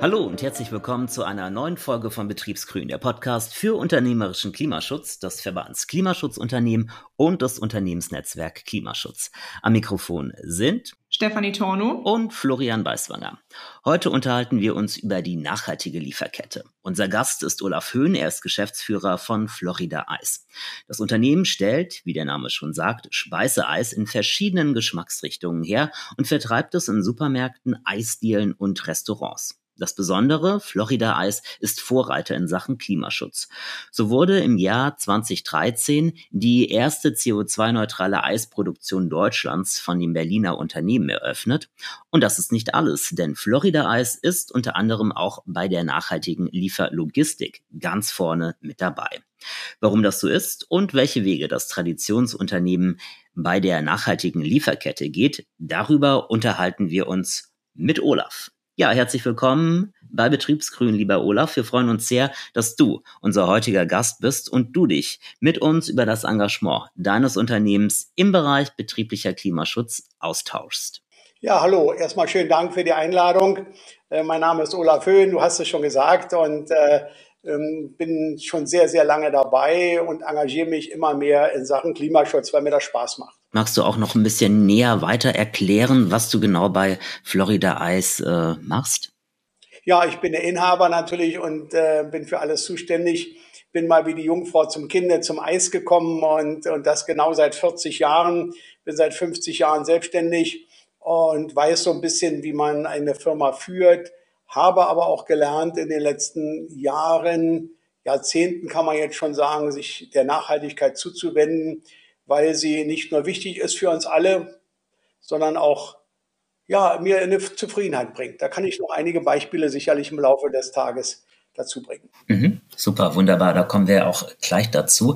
Hallo und herzlich willkommen zu einer neuen Folge von Betriebsgrün, der Podcast für unternehmerischen Klimaschutz des Verbands Klimaschutzunternehmen und des Unternehmensnetzwerk Klimaschutz. Am Mikrofon sind Stefanie Tornow und Florian Beiswanger. Heute unterhalten wir uns über die nachhaltige Lieferkette. Unser Gast ist Olaf Höhn, er ist Geschäftsführer von Florida Eis. Das Unternehmen stellt, wie der Name schon sagt, Speiseeis in verschiedenen Geschmacksrichtungen her und vertreibt es in Supermärkten, Eisdielen und Restaurants. Das Besondere, Florida Eis ist Vorreiter in Sachen Klimaschutz. So wurde im Jahr 2013 die erste CO2-neutrale Eisproduktion Deutschlands von dem Berliner Unternehmen eröffnet. Und das ist nicht alles, denn Florida Eis ist unter anderem auch bei der nachhaltigen Lieferlogistik ganz vorne mit dabei. Warum das so ist und welche Wege das Traditionsunternehmen bei der nachhaltigen Lieferkette geht, darüber unterhalten wir uns mit Olaf. Ja, herzlich willkommen bei Betriebsgrün, lieber Olaf. Wir freuen uns sehr, dass du unser heutiger Gast bist und du dich mit uns über das Engagement deines Unternehmens im Bereich betrieblicher Klimaschutz austauschst. Ja, hallo. Erstmal schönen Dank für die Einladung. Mein Name ist Olaf Höhn, du hast es schon gesagt, und bin schon sehr, sehr lange dabei und engagiere mich immer mehr in Sachen Klimaschutz, weil mir das Spaß macht. Magst du auch noch ein bisschen näher weiter erklären, was du genau bei Florida Eis machst? Ja, ich bin der Inhaber natürlich und bin für alles zuständig. Bin mal wie die Jungfrau zum Kinde zum Eis gekommen und das genau seit 40 Jahren. Bin seit 50 Jahren selbstständig und weiß so ein bisschen, wie man eine Firma führt. Habe aber auch gelernt in den letzten Jahren, Jahrzehnten kann man jetzt schon sagen, sich der Nachhaltigkeit zuzuwenden, weil sie nicht nur wichtig ist für uns alle, sondern auch mir eine Zufriedenheit bringt. Da kann ich noch einige Beispiele sicherlich im Laufe des Tages dazu bringen. Super, wunderbar. Da kommen wir auch gleich dazu.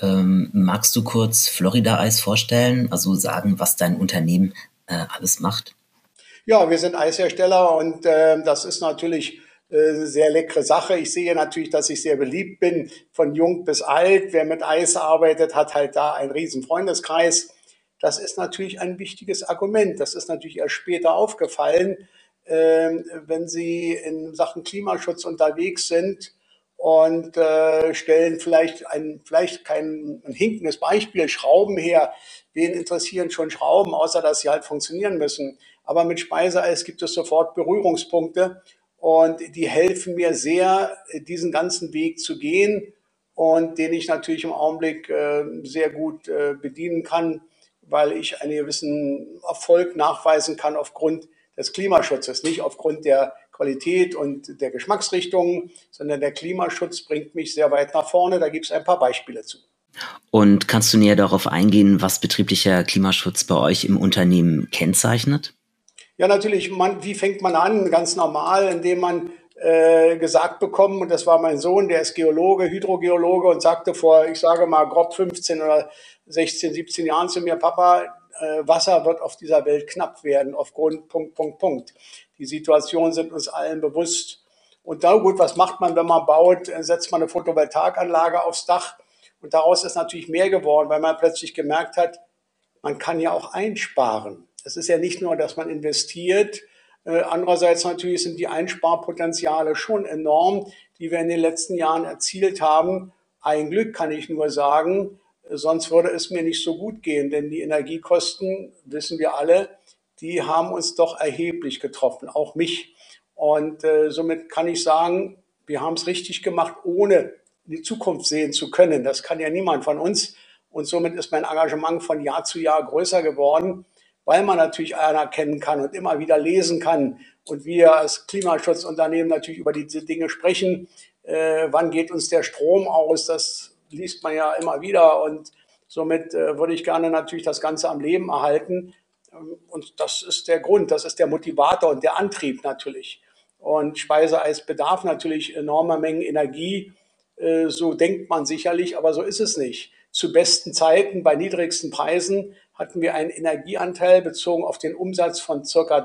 Magst du kurz Florida Eis vorstellen, also sagen, was dein Unternehmen alles macht? Ja, wir sind Eishersteller und das ist natürlich eine sehr leckere Sache. Ich sehe natürlich, dass ich sehr beliebt bin, von jung bis alt. Wer mit Eis arbeitet, hat halt da einen riesen Freundeskreis. Das ist natürlich ein wichtiges Argument. Das ist natürlich erst später aufgefallen, wenn Sie in Sachen Klimaschutz unterwegs sind und stellen vielleicht kein hinkendes Beispiel, Schrauben her. Wen interessieren schon Schrauben, außer dass sie halt funktionieren müssen. Aber mit Speiseeis gibt es sofort Berührungspunkte und die helfen mir sehr, diesen ganzen Weg zu gehen und den ich natürlich im Augenblick sehr gut bedienen kann, weil ich einen gewissen Erfolg nachweisen kann aufgrund des Klimaschutzes, nicht aufgrund der Qualität und der Geschmacksrichtungen, sondern der Klimaschutz bringt mich sehr weit nach vorne. Da gibt es ein paar Beispiele zu. Und kannst du näher darauf eingehen, was betrieblicher Klimaschutz bei euch im Unternehmen kennzeichnet? Ja, natürlich, wie fängt man an? Ganz normal, indem man gesagt bekommt, und das war mein Sohn, der ist Geologe, Hydrogeologe und sagte vor, ich sage mal grob 15 oder 16, 17 Jahren zu mir, Papa, Wasser wird auf dieser Welt knapp werden aufgrund Punkt. Die Situation sind uns allen bewusst. Und da gut, was macht man, wenn man baut? Setzt man eine Photovoltaikanlage aufs Dach und daraus ist natürlich mehr geworden, weil man plötzlich gemerkt hat, man kann ja auch einsparen. Es ist ja nicht nur, dass man investiert. Andererseits natürlich sind die Einsparpotenziale schon enorm, die wir in den letzten Jahren erzielt haben. Ein Glück kann ich nur sagen, sonst würde es mir nicht so gut gehen, denn die Energiekosten, wissen wir alle, die haben uns doch erheblich getroffen, auch mich. Und somit kann ich sagen, wir haben es richtig gemacht, ohne in die Zukunft sehen zu können. Das kann ja niemand von uns. Und somit ist mein Engagement von Jahr zu Jahr größer geworden, weil man natürlich anerkennen kann und immer wieder lesen kann. Und wir als Klimaschutzunternehmen natürlich über diese Dinge sprechen. Wann geht uns der Strom aus? Das liest man ja immer wieder. Und somit würde ich gerne natürlich das Ganze am Leben erhalten. Und das ist der Grund, das ist der Motivator und der Antrieb natürlich. Und Speiseeis bedarf natürlich enormer Mengen Energie. So denkt man sicherlich, aber so ist es nicht. Zu besten Zeiten, bei niedrigsten Preisen, hatten wir einen Energieanteil bezogen auf den Umsatz von circa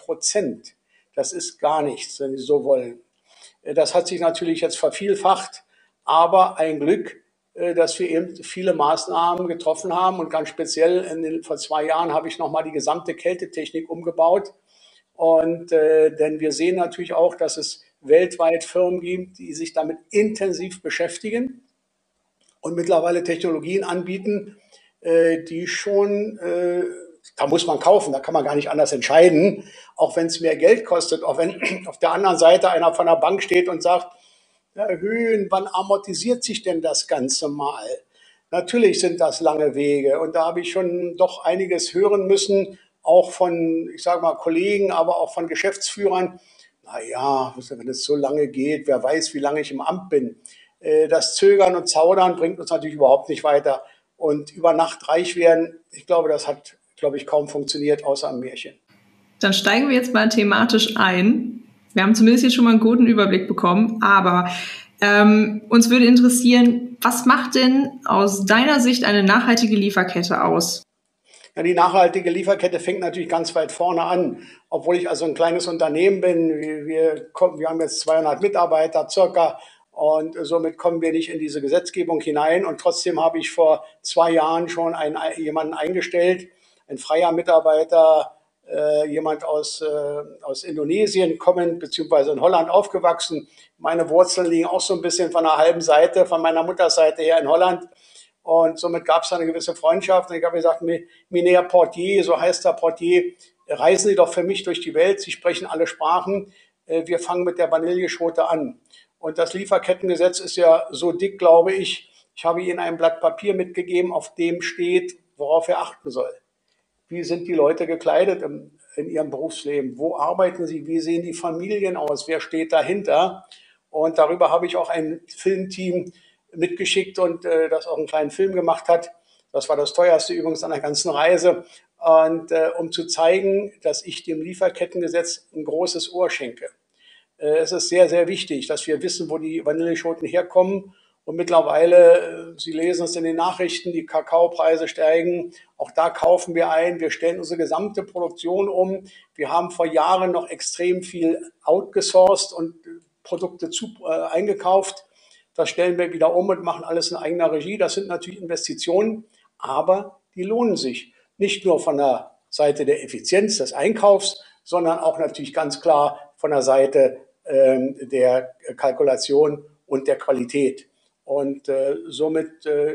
3%. Das ist gar nichts, wenn Sie so wollen. Das hat sich natürlich jetzt vervielfacht, aber ein Glück, dass wir eben viele Maßnahmen getroffen haben und ganz speziell vor 2 Jahren habe ich nochmal die gesamte Kältetechnik umgebaut. Und denn wir sehen natürlich auch, dass es weltweit Firmen gibt, die sich damit intensiv beschäftigen und mittlerweile Technologien anbieten, die schon, da muss man kaufen, da kann man gar nicht anders entscheiden, auch wenn es mehr Geld kostet, auch wenn auf der anderen Seite einer von der Bank steht und sagt, ja, Höhen, wann amortisiert sich denn das Ganze mal? Natürlich sind das lange Wege und da habe ich schon doch einiges hören müssen, auch von, ich sage mal, Kollegen, aber auch von Geschäftsführern. Naja, wenn es so lange geht, wer weiß, wie lange ich im Amt bin. Das Zögern und Zaudern bringt uns natürlich überhaupt nicht weiter. Und über Nacht reich werden, ich glaube, das hat, glaube ich, kaum funktioniert, außer am Märchen. Dann steigen wir jetzt mal thematisch ein. Wir haben zumindest jetzt schon mal einen guten Überblick bekommen, aber uns würde interessieren, was macht denn aus deiner Sicht eine nachhaltige Lieferkette aus? Ja, die nachhaltige Lieferkette fängt natürlich ganz weit vorne an. Obwohl ich also ein kleines Unternehmen bin, wir haben jetzt 200 Mitarbeiter circa und somit kommen wir nicht in diese Gesetzgebung hinein. Und trotzdem habe ich vor 2 Jahren schon jemanden eingestellt, ein freier Mitarbeiter, jemand aus Indonesien kommend, beziehungsweise in Holland aufgewachsen. Meine Wurzeln liegen auch so ein bisschen von einer halben Seite, von meiner Mutterseite her in Holland. Und somit gab es eine gewisse Freundschaft. Und ich habe gesagt, Minea Portier, so heißt der Portier, reisen Sie doch für mich durch die Welt. Sie sprechen alle Sprachen. Wir fangen mit der Vanilleschote an. Und das Lieferkettengesetz ist ja so dick, glaube ich. Ich habe Ihnen ein Blatt Papier mitgegeben, auf dem steht, worauf er achten soll. Wie sind die Leute gekleidet in ihrem Berufsleben? Wo arbeiten sie? Wie sehen die Familien aus? Wer steht dahinter? Und darüber habe ich auch ein Filmteam mitgeschickt und das auch einen kleinen Film gemacht hat. Das war das teuerste übrigens an der ganzen Reise. Und um zu zeigen, dass ich dem Lieferkettengesetz ein großes Ohr schenke. Es ist sehr, sehr wichtig, dass wir wissen, wo die Vanilleschoten herkommen. Und mittlerweile, Sie lesen es in den Nachrichten, die Kakaopreise steigen. Auch da kaufen wir ein. Wir stellen unsere gesamte Produktion um. Wir haben vor Jahren noch extrem viel outgesourced und Produkte eingekauft. Das stellen wir wieder um und machen alles in eigener Regie. Das sind natürlich Investitionen, aber die lohnen sich. Nicht nur von der Seite der Effizienz des Einkaufs, sondern auch natürlich ganz klar von der Seite der Kalkulation und der Qualität. Und somit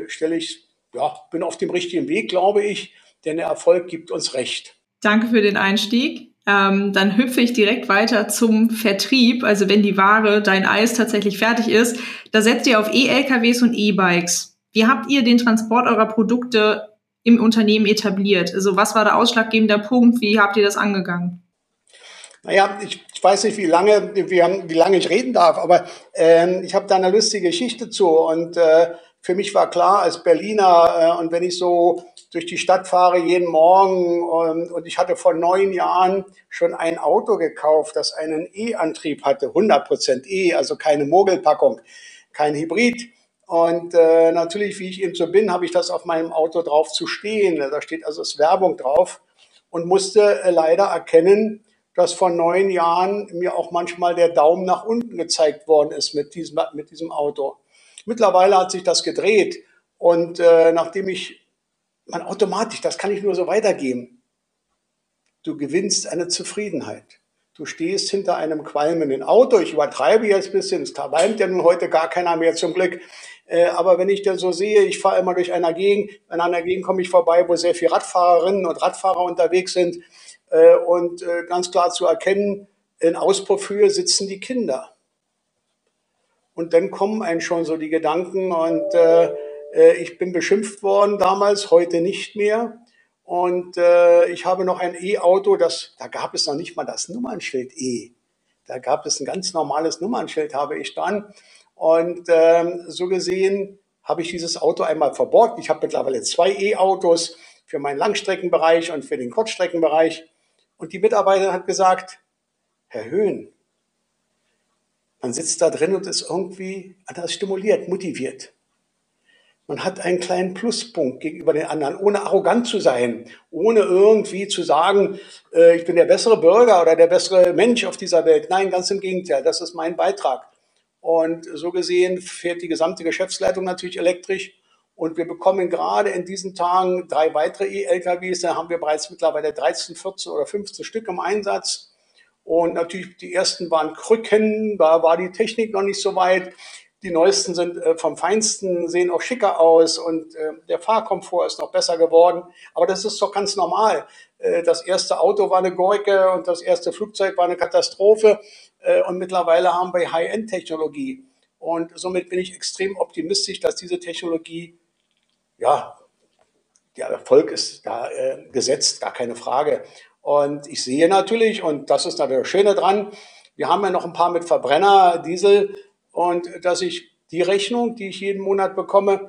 bin auf dem richtigen Weg, glaube ich, denn der Erfolg gibt uns recht. Danke für den Einstieg. Dann hüpfe ich direkt weiter zum Vertrieb. Also wenn die Ware, dein Eis tatsächlich fertig ist, da setzt ihr auf E-LKWs und E-Bikes. Wie habt ihr den Transport eurer Produkte im Unternehmen etabliert? Also was war der ausschlaggebende Punkt? Wie habt ihr das angegangen? Naja, ich weiß nicht, wie lange ich reden darf, aber ich habe da eine lustige Geschichte zu. Und für mich war klar, als Berliner, und wenn ich so durch die Stadt fahre jeden Morgen, und ich hatte vor 9 Jahren schon ein Auto gekauft, das einen E-Antrieb hatte, 100% E, also keine Mogelpackung, kein Hybrid. Und natürlich, wie ich eben so bin, habe ich das auf meinem Auto drauf zu stehen. Da steht also ist Werbung drauf und musste leider erkennen, dass vor 9 Jahren mir auch manchmal der Daumen nach unten gezeigt worden ist mit diesem Auto. Mittlerweile hat sich das gedreht und nachdem man automatisch, das kann ich nur so weitergeben, du gewinnst eine Zufriedenheit. Du stehst hinter einem qualmenden Auto, ich übertreibe jetzt ein bisschen, es qualmt ja nun heute gar keiner mehr zum Glück, aber wenn ich dann so sehe, ich fahre immer durch einer Gegend, in einer Gegend komme ich vorbei, wo sehr viele Radfahrerinnen und Radfahrer unterwegs sind, und ganz klar zu erkennen, in Auspuffhöhe sitzen die Kinder. Und dann kommen einem schon so die Gedanken und ich bin beschimpft worden damals, heute nicht mehr. Und ich habe noch ein E-Auto, da gab es noch nicht mal das Nummernschild E. Da gab es ein ganz normales Nummernschild, habe ich dran. Und so gesehen habe ich dieses Auto einmal verborgt. Ich habe mittlerweile 2 E-Autos für meinen Langstreckenbereich und für den Kurzstreckenbereich. Und die Mitarbeiterin hat gesagt, Herr Höhn, man sitzt da drin und ist irgendwie anders stimuliert, motiviert. Man hat einen kleinen Pluspunkt gegenüber den anderen, ohne arrogant zu sein, ohne irgendwie zu sagen, ich bin der bessere Bürger oder der bessere Mensch auf dieser Welt. Nein, ganz im Gegenteil, das ist mein Beitrag. Und so gesehen fährt die gesamte Geschäftsleitung natürlich elektrisch. Und wir bekommen gerade in diesen Tagen 3 weitere E-LKWs. Da haben wir bereits mittlerweile 13, 14 oder 15 Stück im Einsatz. Und natürlich, die ersten waren Krücken, da war die Technik noch nicht so weit. Die neuesten sind vom Feinsten, sehen auch schicker aus und der Fahrkomfort ist noch besser geworden. Aber das ist doch ganz normal. Das erste Auto war eine Gurke und das erste Flugzeug war eine Katastrophe. Und mittlerweile haben wir High-End-Technologie. Und somit bin ich extrem optimistisch, dass diese Technologie, ja, der Erfolg ist da gesetzt, gar keine Frage. Und ich sehe natürlich, und das ist natürlich das Schöne dran, wir haben ja noch ein paar mit Verbrenner, Diesel, und dass ich die Rechnung, die ich jeden Monat bekomme,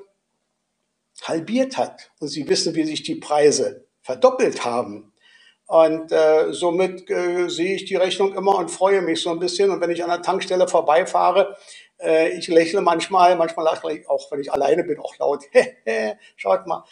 halbiert hat. Und Sie wissen, wie sich die Preise verdoppelt haben. Und somit sehe ich die Rechnung immer und freue mich so ein bisschen. Und wenn ich an der Tankstelle vorbeifahre, ich lächle manchmal lache ich auch, wenn ich alleine bin, auch laut. Schaut mal,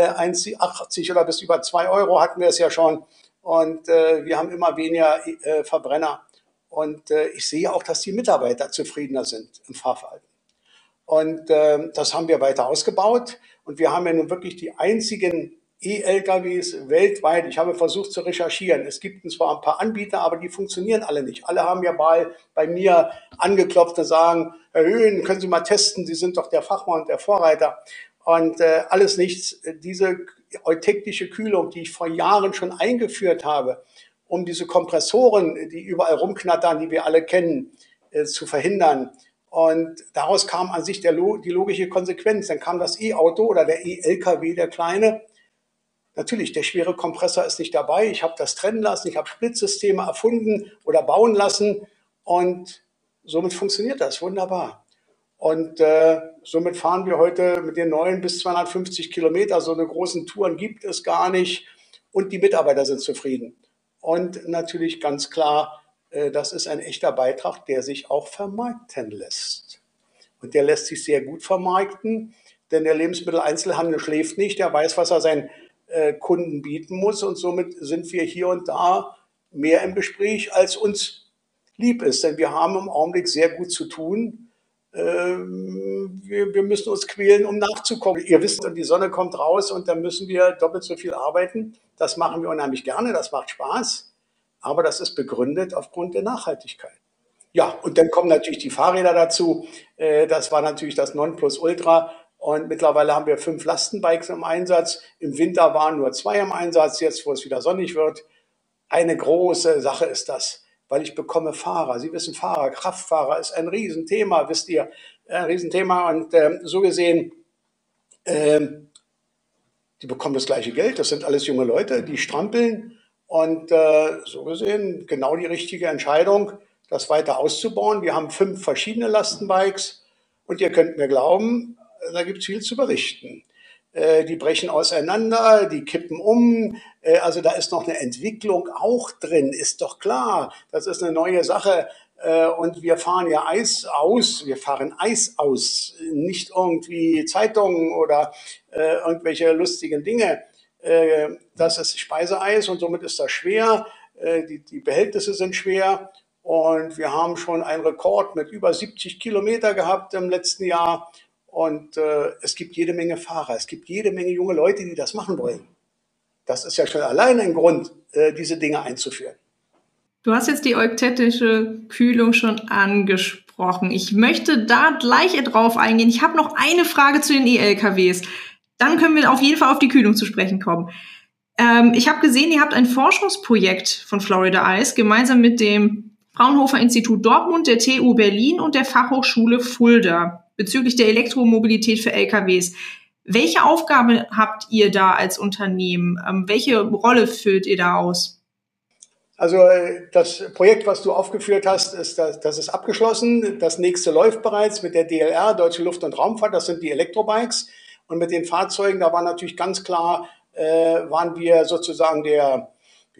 1,80 oder bis über 2 Euro hatten wir es ja schon. Und wir haben immer weniger Verbrenner. Und ich sehe auch, dass die Mitarbeiter zufriedener sind im Fahrverhalten. Und das haben wir weiter ausgebaut. Und wir haben ja nun wirklich die einzigen E-LKWs weltweit. Ich habe versucht zu recherchieren. Es gibt zwar ein paar Anbieter, aber die funktionieren alle nicht. Alle haben ja mal bei mir angeklopft und sagen, Herr Höhn, können Sie mal testen, Sie sind doch der Fachmann und der Vorreiter. Und alles nichts. Diese eutektische Kühlung, die ich vor Jahren schon eingeführt habe, um diese Kompressoren, die überall rumknattern, die wir alle kennen, zu verhindern. Und daraus kam an sich die logische Konsequenz. Dann kam das E-Auto oder der E-LKW, der kleine. Natürlich, der schwere Kompressor ist nicht dabei. Ich habe das trennen lassen, ich habe Splitsysteme erfunden oder bauen lassen und somit funktioniert das wunderbar. Und somit fahren wir heute mit den neuen bis 250 Kilometer. So eine großen Touren gibt es gar nicht und die Mitarbeiter sind zufrieden. Und natürlich ganz klar, das ist ein echter Beitrag, der sich auch vermarkten lässt. Und der lässt sich sehr gut vermarkten, denn der Lebensmitteleinzelhandel schläft nicht, der weiß, was er seinen Kunden bieten muss. Und somit sind wir hier und da mehr im Gespräch, als uns lieb ist. Denn wir haben im Augenblick sehr gut zu tun. Wir müssen uns quälen, um nachzukommen. Ihr wisst, und die Sonne kommt raus und dann müssen wir doppelt so viel arbeiten. Das machen wir unheimlich gerne, das macht Spaß. Aber das ist begründet aufgrund der Nachhaltigkeit. Ja, und dann kommen natürlich die Fahrräder dazu. Das war natürlich das Nonplusultra. Und mittlerweile haben wir 5 Lastenbikes im Einsatz. Im Winter waren nur 2 im Einsatz. Jetzt, wo es wieder sonnig wird, eine große Sache ist das, weil ich bekomme Fahrer. Sie wissen, Fahrer, Kraftfahrer ist ein Riesenthema, wisst ihr, ein Riesenthema. Und so gesehen, die bekommen das gleiche Geld. Das sind alles junge Leute, die strampeln. Und so gesehen genau die richtige Entscheidung, das weiter auszubauen. Wir haben 5 verschiedene Lastenbikes und ihr könnt mir glauben, da gibt es viel zu berichten. Die brechen auseinander, die kippen um. Also da ist noch eine Entwicklung auch drin, ist doch klar. Das ist eine neue Sache. Und wir fahren ja Eis aus, wir fahren Eis aus, nicht irgendwie Zeitungen oder irgendwelche lustigen Dinge. Das ist Speiseeis und somit ist das schwer. Die Behältnisse sind schwer. Und wir haben schon einen Rekord mit über 70 Kilometer gehabt im letzten Jahr. Und es gibt jede Menge Fahrer, es gibt jede Menge junge Leute, die das machen wollen. Das ist ja schon allein ein Grund, diese Dinge einzuführen. Du hast jetzt die euktätische Kühlung schon angesprochen. Ich möchte da gleich drauf eingehen. Ich habe noch eine Frage zu den E-LKWs. Dann können wir auf jeden Fall auf die Kühlung zu sprechen kommen. Ich habe gesehen, ihr habt ein Forschungsprojekt von Florida Ice gemeinsam mit dem Fraunhofer Institut Dortmund, der TU Berlin und der Fachhochschule Fulda bezüglich der Elektromobilität für LKWs. Welche Aufgabe habt ihr da als Unternehmen? Welche Rolle füllt ihr da aus? Also das Projekt, was du aufgeführt hast, das ist abgeschlossen. Das nächste läuft bereits mit der DLR, Deutsche Luft- und Raumfahrt. Das sind die Elektrobikes. Und mit den Fahrzeugen, da war natürlich ganz klar, waren wir sozusagen der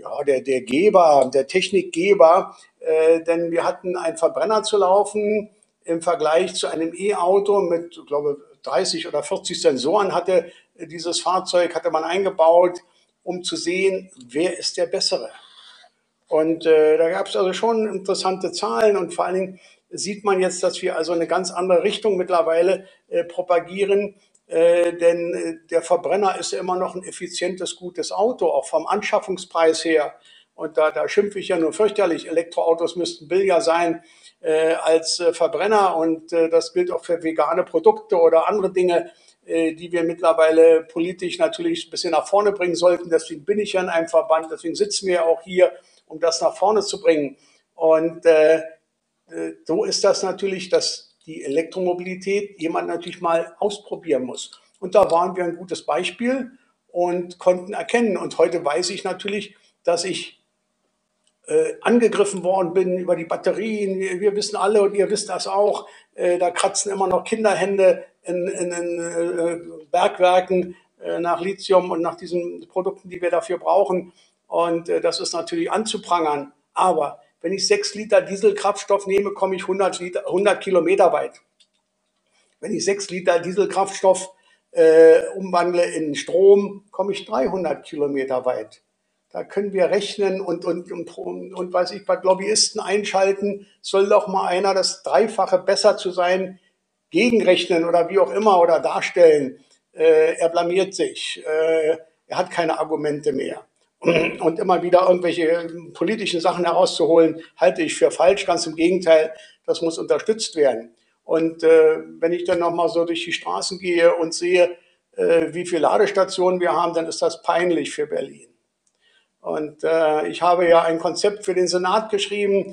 Geber, der Technikgeber. Denn wir hatten einen Verbrenner zu laufen im Vergleich zu einem E-Auto mit, ich glaube, 30 oder 40 Sensoren hatte dieses Fahrzeug, hatte man eingebaut, um zu sehen, wer ist der Bessere. Und da gab es also schon interessante Zahlen und vor allen Dingen sieht man jetzt, dass wir also eine ganz andere Richtung mittlerweile propagieren, denn der Verbrenner ist ja immer noch ein effizientes, gutes Auto, auch vom Anschaffungspreis her. Und da schimpfe ich ja nur fürchterlich. Elektroautos müssten billiger sein als Verbrenner. Und das gilt auch für vegane Produkte oder andere Dinge, die wir mittlerweile politisch natürlich ein bisschen nach vorne bringen sollten. Deswegen bin ich ja in einem Verband, deswegen sitzen wir auch hier, um das nach vorne zu bringen. Und so ist das natürlich, dass die Elektromobilität jemand natürlich mal ausprobieren muss. Und da waren wir ein gutes Beispiel und konnten erkennen. Und heute weiß ich natürlich, dass ich angegriffen worden bin über die Batterien. Wir wissen alle und ihr wisst das auch, da kratzen immer noch Kinderhände in Bergwerken nach Lithium und nach diesen Produkten, die wir dafür brauchen. Und das ist natürlich anzuprangern. Aber wenn ich 6 Liter Dieselkraftstoff nehme, komme ich 100 Kilometer weit. Wenn ich 6 Liter Dieselkraftstoff umwandle in Strom, komme ich 300 Kilometer weit. Da können wir rechnen und weiß ich, was Lobbyisten einschalten. Soll doch mal einer das Dreifache besser zu sein gegenrechnen oder wie auch immer oder darstellen. Er blamiert sich. Er hat keine Argumente mehr. Und immer wieder irgendwelche politischen Sachen herauszuholen, halte ich für falsch. Ganz im Gegenteil, das muss unterstützt werden. Und wenn ich dann nochmal so durch die Straßen gehe und sehe, wie viele Ladestationen wir haben, dann ist das peinlich für Berlin. Und ich habe ja ein Konzept für den Senat geschrieben,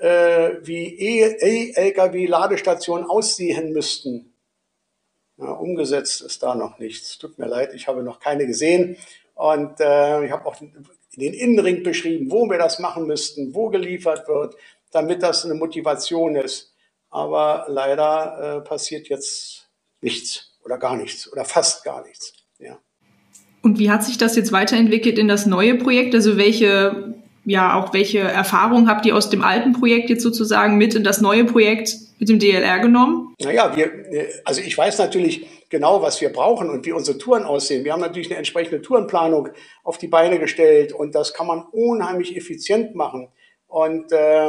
wie E-Lkw-Ladestationen aussehen müssten. Ja, umgesetzt ist da noch nichts. Tut mir leid, ich habe noch keine gesehen. Und ich habe auch den Innenring beschrieben, wo wir das machen müssten, wo geliefert wird, damit das eine Motivation ist. Aber leider passiert jetzt nichts oder gar nichts oder fast gar nichts. Ja. Und wie hat sich das jetzt weiterentwickelt in das neue Projekt? Also welche Erfahrungen habt ihr aus dem alten Projekt jetzt sozusagen mit in das neue Projekt mit dem DLR genommen? Naja, also ich weiß natürlich genau, was wir brauchen und wie unsere Touren aussehen. Wir haben natürlich eine entsprechende Tourenplanung auf die Beine gestellt und das kann man unheimlich effizient machen. Und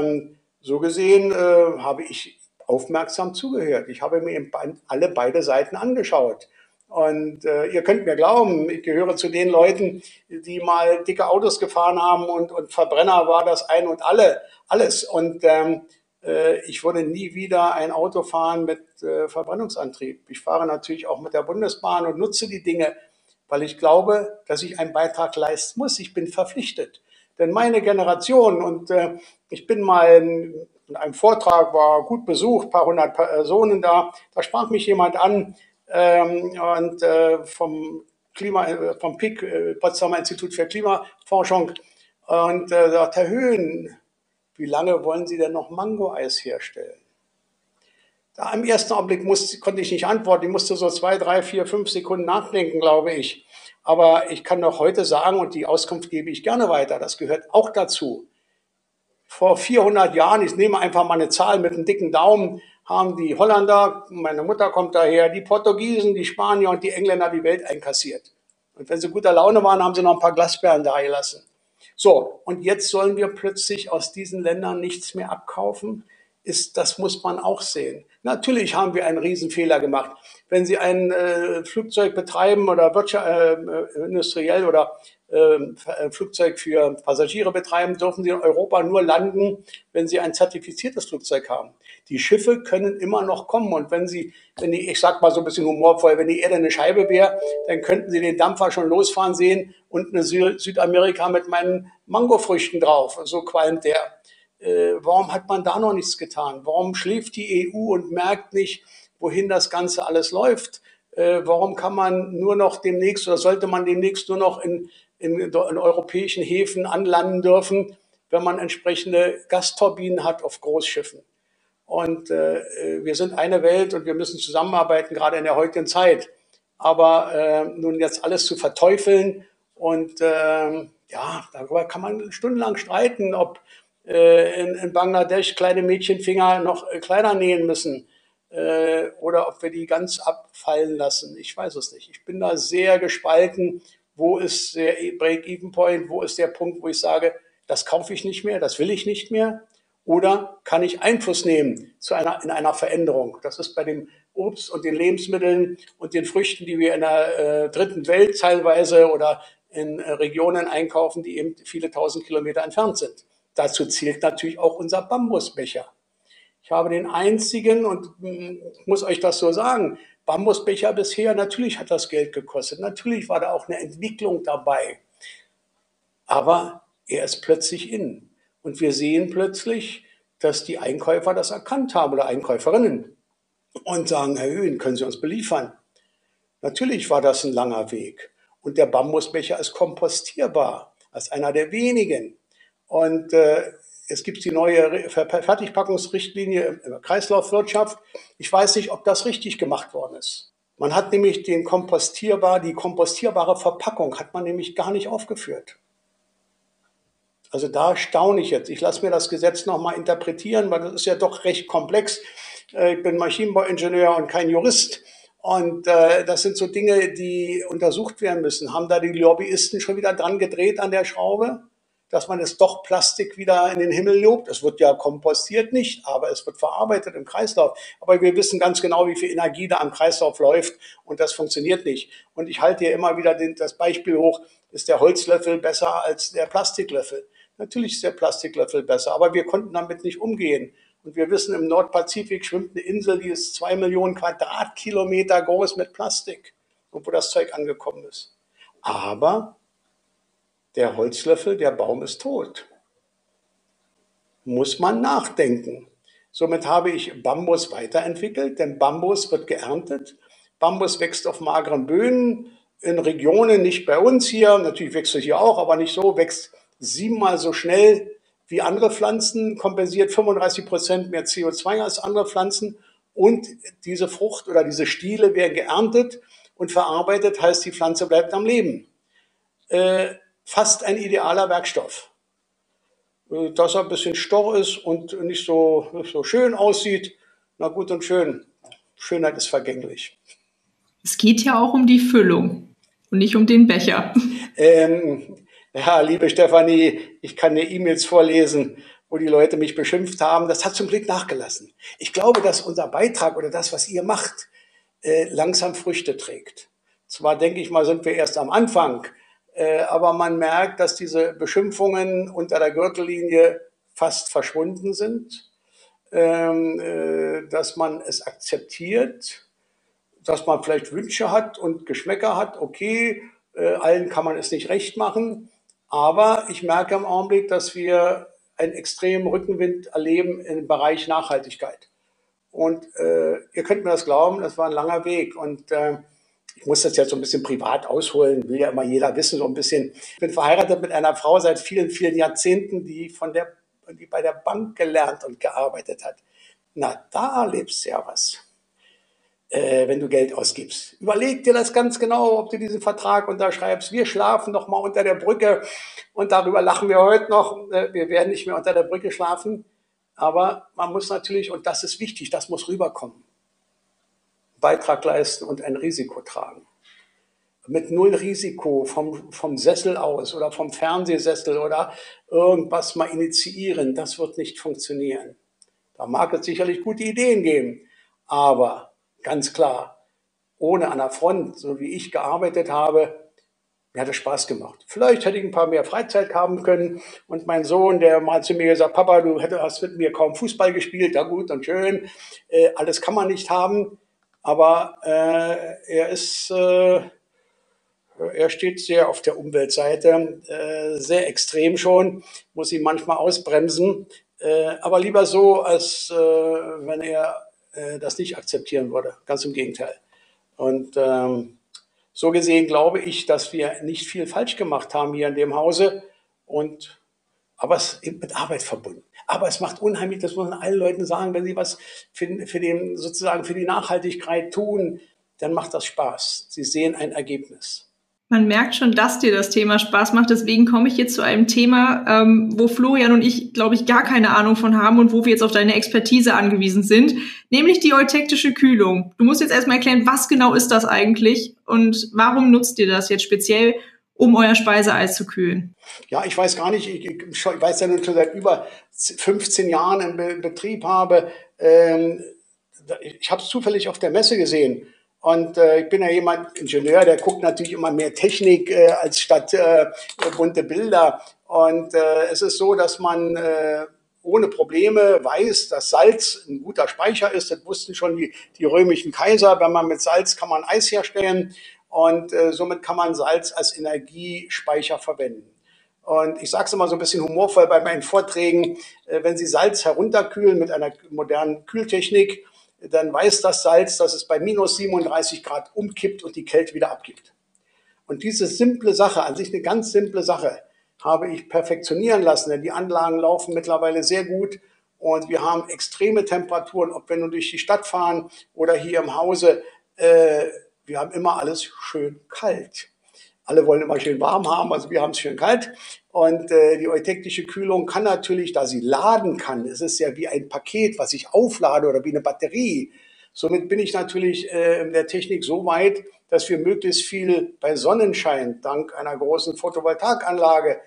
so gesehen habe ich aufmerksam zugehört. Ich habe mir beide Seiten angeschaut. Und ihr könnt mir glauben, ich gehöre zu den Leuten, die mal dicke Autos gefahren haben und Verbrenner war das ein und alles. Und ich würde nie wieder ein Auto fahren mit Verbrennungsantrieb. Ich fahre natürlich auch mit der Bundesbahn und nutze die Dinge, weil ich glaube, dass ich einen Beitrag leisten muss. Ich bin verpflichtet. Denn meine Generation, und ich bin mal in einem Vortrag, war gut besucht, paar hundert Personen da sprach mich jemand an, vom PIK, Potsdamer Institut für Klimaforschung, und sagt, Herr Höhn, wie lange wollen Sie denn noch Mango-Eis herstellen? Da im ersten Augenblick konnte ich nicht antworten, ich musste so 2, 3, 4, 5 Sekunden nachdenken, glaube ich. Aber ich kann noch heute sagen, und die Auskunft gebe ich gerne weiter, das gehört auch dazu. Vor 400 Jahren, ich nehme einfach mal eine Zahl mit einem dicken Daumen, haben die Holländer, meine Mutter kommt daher, die Portugiesen, die Spanier und die Engländer die Welt einkassiert. Und wenn sie guter Laune waren, haben sie noch ein paar Glasperlen dagelassen. So, und jetzt sollen wir plötzlich aus diesen Ländern nichts mehr abkaufen? Das muss man auch sehen. Natürlich haben wir einen Riesenfehler gemacht. Wenn Sie ein Flugzeug betreiben oder industriell oder Flugzeug für Passagiere betreiben, dürfen Sie in Europa nur landen, wenn Sie ein zertifiziertes Flugzeug haben. Die Schiffe können immer noch kommen und wenn die, ich sag mal so ein bisschen humorvoll, wenn die Erde eine Scheibe wäre, dann könnten Sie den Dampfer schon losfahren sehen und eine Südamerika mit meinen Mangofrüchten drauf. So qualmt der. Warum hat man da noch nichts getan? Warum schläft die EU und merkt nicht, wohin das Ganze alles läuft? Warum kann man nur noch demnächst oder sollte man demnächst nur noch in europäischen Häfen anlanden dürfen, wenn man entsprechende Gasturbinen hat auf Großschiffen? Und wir sind eine Welt und wir müssen zusammenarbeiten, gerade in der heutigen Zeit. Aber nun jetzt alles zu verteufeln und darüber kann man stundenlang streiten, ob in Bangladesch kleine Mädchenfinger noch Kleider nähen müssen oder ob wir die ganz abfallen lassen. Ich weiß es nicht. Ich bin da sehr gespalten. Wo ist der Break-Even-Point? Wo ist der Punkt, wo ich sage, das kaufe ich nicht mehr, das will ich nicht mehr? Oder kann ich Einfluss nehmen in einer Veränderung? Das ist bei dem Obst und den Lebensmitteln und den Früchten, die wir in der dritten Welt teilweise oder in Regionen einkaufen, die eben viele tausend Kilometer entfernt sind. Dazu zählt natürlich auch unser Bambusbecher. Ich habe den einzigen, und muss euch das so sagen, Bambusbecher bisher, natürlich hat das Geld gekostet, natürlich war da auch eine Entwicklung dabei, aber er ist plötzlich in. Und wir sehen plötzlich, dass die Einkäufer das erkannt haben oder Einkäuferinnen und sagen, Herr Höhn, können Sie uns beliefern? Natürlich war das ein langer Weg. Und der Bambusbecher ist kompostierbar, als einer der wenigen. Und es gibt die neue Fertigpackungsrichtlinie in der Kreislaufwirtschaft. Ich weiß nicht, ob das richtig gemacht worden ist. Man hat nämlich die kompostierbare Verpackung hat man nämlich gar nicht aufgeführt. Also da staune ich jetzt. Ich lasse mir das Gesetz nochmal interpretieren, weil das ist ja doch recht komplex. Ich bin Maschinenbauingenieur und kein Jurist. Und das sind so Dinge, die untersucht werden müssen. Haben da die Lobbyisten schon wieder dran gedreht an der Schraube, dass man es doch Plastik wieder in den Himmel lobt? Es wird ja kompostiert nicht, aber es wird verarbeitet im Kreislauf. Aber wir wissen ganz genau, wie viel Energie da am Kreislauf läuft und das funktioniert nicht. Und ich halte hier immer wieder das Beispiel hoch, ist der Holzlöffel besser als der Plastiklöffel? Natürlich ist der Plastiklöffel besser, aber wir konnten damit nicht umgehen. Und wir wissen, im Nordpazifik schwimmt eine Insel, die ist 2 Millionen Quadratkilometer groß mit Plastik, und wo das Zeug angekommen ist. Aber der Holzlöffel, der Baum ist tot. Muss man nachdenken. Somit habe ich Bambus weiterentwickelt, denn Bambus wird geerntet. Bambus wächst auf mageren Böden, in Regionen, nicht bei uns hier, natürlich wächst es hier auch, aber nicht so, wächst 7-mal so schnell wie andere Pflanzen, kompensiert 35% mehr CO2 als andere Pflanzen, und diese Frucht oder diese Stiele werden geerntet und verarbeitet, heißt, die Pflanze bleibt am Leben. Fast ein idealer Werkstoff. Dass er ein bisschen starr ist und nicht so schön aussieht, na gut und schön. Schönheit ist vergänglich. Es geht ja auch um die Füllung und nicht um den Becher. Ja, liebe Stefanie, ich kann dir E-Mails vorlesen, wo die Leute mich beschimpft haben. Das hat zum Glück nachgelassen. Ich glaube, dass unser Beitrag oder das, was ihr macht, langsam Früchte trägt. Zwar denke ich mal, sind wir erst am Anfang, aber man merkt, dass diese Beschimpfungen unter der Gürtellinie fast verschwunden sind, dass man es akzeptiert, dass man vielleicht Wünsche hat und Geschmäcker hat. Okay, allen kann man es nicht recht machen. Aber ich merke im Augenblick, dass wir einen extremen Rückenwind erleben im Bereich Nachhaltigkeit. Und ihr könnt mir das glauben, das war ein langer Weg. Und ich muss das jetzt so ein bisschen privat ausholen, will ja immer jeder wissen, so ein bisschen. Ich bin verheiratet mit einer Frau seit vielen, vielen Jahrzehnten, die bei der Bank gelernt und gearbeitet hat. Na, da erlebst du ja was. Wenn du Geld ausgibst. Überleg dir das ganz genau, ob du diesen Vertrag unterschreibst. Wir schlafen noch mal unter der Brücke und darüber lachen wir heute noch. Wir werden nicht mehr unter der Brücke schlafen, aber man muss natürlich, und das ist wichtig, das muss rüberkommen, Beitrag leisten und ein Risiko tragen. Mit null Risiko vom Sessel aus oder vom Fernsehsessel oder irgendwas mal initiieren, das wird nicht funktionieren. Da mag es sicherlich gute Ideen geben, aber ganz klar, ohne an der Front, so wie ich gearbeitet habe, mir hat es Spaß gemacht. Vielleicht hätte ich ein paar mehr Freizeit haben können. Und mein Sohn, der mal zu mir gesagt, Papa, du hast mit mir kaum Fußball gespielt. Ja gut und schön, alles kann man nicht haben. Aber er steht sehr auf der Umweltseite, sehr extrem schon, muss ihn manchmal ausbremsen. Aber lieber so, als wenn er das nicht akzeptieren würde. Ganz im Gegenteil. Und so gesehen glaube ich, dass wir nicht viel falsch gemacht haben hier in dem Hause. Aber es ist mit Arbeit verbunden. Aber es macht unheimlich, das muss man allen Leuten sagen, wenn sie was für die Nachhaltigkeit tun, dann macht das Spaß. Sie sehen ein Ergebnis. Man merkt schon, dass dir das Thema Spaß macht. Deswegen komme ich jetzt zu einem Thema, wo Florian und ich, glaube ich, gar keine Ahnung von haben und wo wir jetzt auf deine Expertise angewiesen sind, nämlich die eutektische Kühlung. Du musst jetzt erstmal erklären, was genau ist das eigentlich und warum nutzt ihr das jetzt speziell, um euer Speiseeis zu kühlen? Ja, ich weiß gar nicht, ich weiß ja nun schon seit über 15 Jahren im Betrieb habe. Ich habe es zufällig auf der Messe gesehen. Und ich bin ja jemand, Ingenieur, der guckt natürlich immer mehr Technik als statt bunte Bilder. Und es ist so, dass man ohne Probleme weiß, dass Salz ein guter Speicher ist. Das wussten schon die römischen Kaiser. Wenn man mit Salz kann man Eis herstellen und somit kann man Salz als Energiespeicher verwenden. Und ich sage es immer so ein bisschen humorvoll bei meinen Vorträgen, wenn Sie Salz herunterkühlen mit einer modernen Kühltechnik, dann weiß das Salz, dass es bei minus 37 Grad umkippt und die Kälte wieder abgibt. Und diese simple Sache, an sich eine ganz simple Sache, habe ich perfektionieren lassen, denn die Anlagen laufen mittlerweile sehr gut und wir haben extreme Temperaturen, ob wir nur durch die Stadt fahren oder hier im Hause, wir haben immer alles schön kalt. Alle wollen immer schön warm haben, also wir haben es schön kalt. Und die eutektische Kühlung kann natürlich, da sie laden kann, es ist ja wie ein Paket, was ich auflade oder wie eine Batterie. Somit bin ich natürlich in der Technik so weit, dass wir möglichst viel bei Sonnenschein dank einer großen Photovoltaikanlage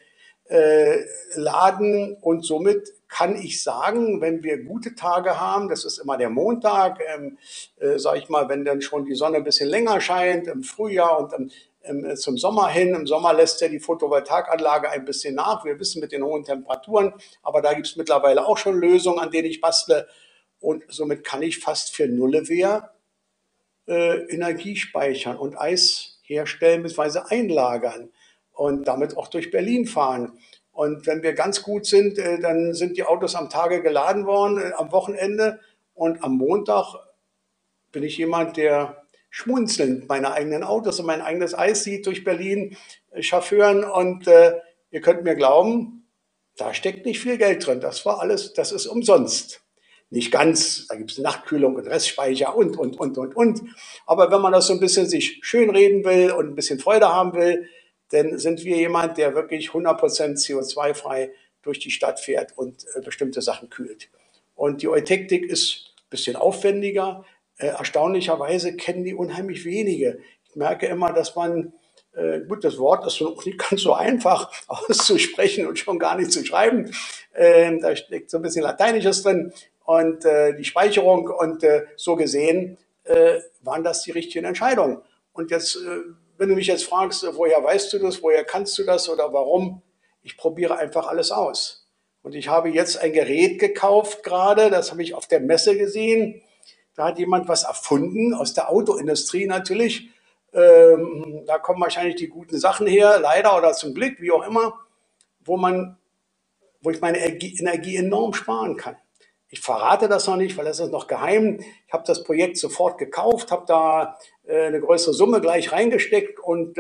laden. Und somit kann ich sagen, wenn wir gute Tage haben, das ist immer der Montag, sage ich mal, wenn dann schon die Sonne ein bisschen länger scheint, im Frühjahr und zum Sommer hin. Im Sommer lässt ja die Photovoltaikanlage ein bisschen nach. Wir wissen mit den hohen Temperaturen, aber da gibt es mittlerweile auch schon Lösungen, an denen ich bastle. Und somit kann ich fast für Nullewehr Energie speichern und Eis herstellen bzw. einlagern und damit auch durch Berlin fahren. Und wenn wir ganz gut sind, dann sind die Autos am Tage geladen worden, am Wochenende. Und am Montag bin ich jemand, der schmunzelnd meine eigenen Autos und mein eigenes Eis sieht durch Berlin chauffeuren. Und ihr könnt mir glauben, da steckt nicht viel Geld drin. Das war alles, das ist umsonst. Nicht ganz, da gibt es Nachtkühlung und Restspeicher und. Aber wenn man das so ein bisschen sich schönreden will und ein bisschen Freude haben will, dann sind wir jemand, der wirklich 100% CO2-frei durch die Stadt fährt und bestimmte Sachen kühlt. Und die Eutectic ist ein bisschen aufwendiger. Erstaunlicherweise kennen die unheimlich wenige. Ich merke immer, dass man, gut, das Wort ist auch nicht ganz so einfach auszusprechen und schon gar nicht zu schreiben. Da steckt so ein bisschen Lateinisches drin. Und die Speicherung und so gesehen waren das die richtigen Entscheidungen. Und jetzt, wenn du mich jetzt fragst, woher weißt du das, woher kannst du das oder warum, ich probiere einfach alles aus. Und ich habe jetzt ein Gerät gekauft gerade, das habe ich auf der Messe gesehen. Da hat jemand was erfunden, aus der Autoindustrie natürlich. Da kommen wahrscheinlich die guten Sachen her, leider oder zum Glück, wie auch immer, wo ich meine Energie enorm sparen kann. Ich verrate das noch nicht, weil das ist noch geheim. Ich habe das Projekt sofort gekauft, habe da eine größere Summe gleich reingesteckt und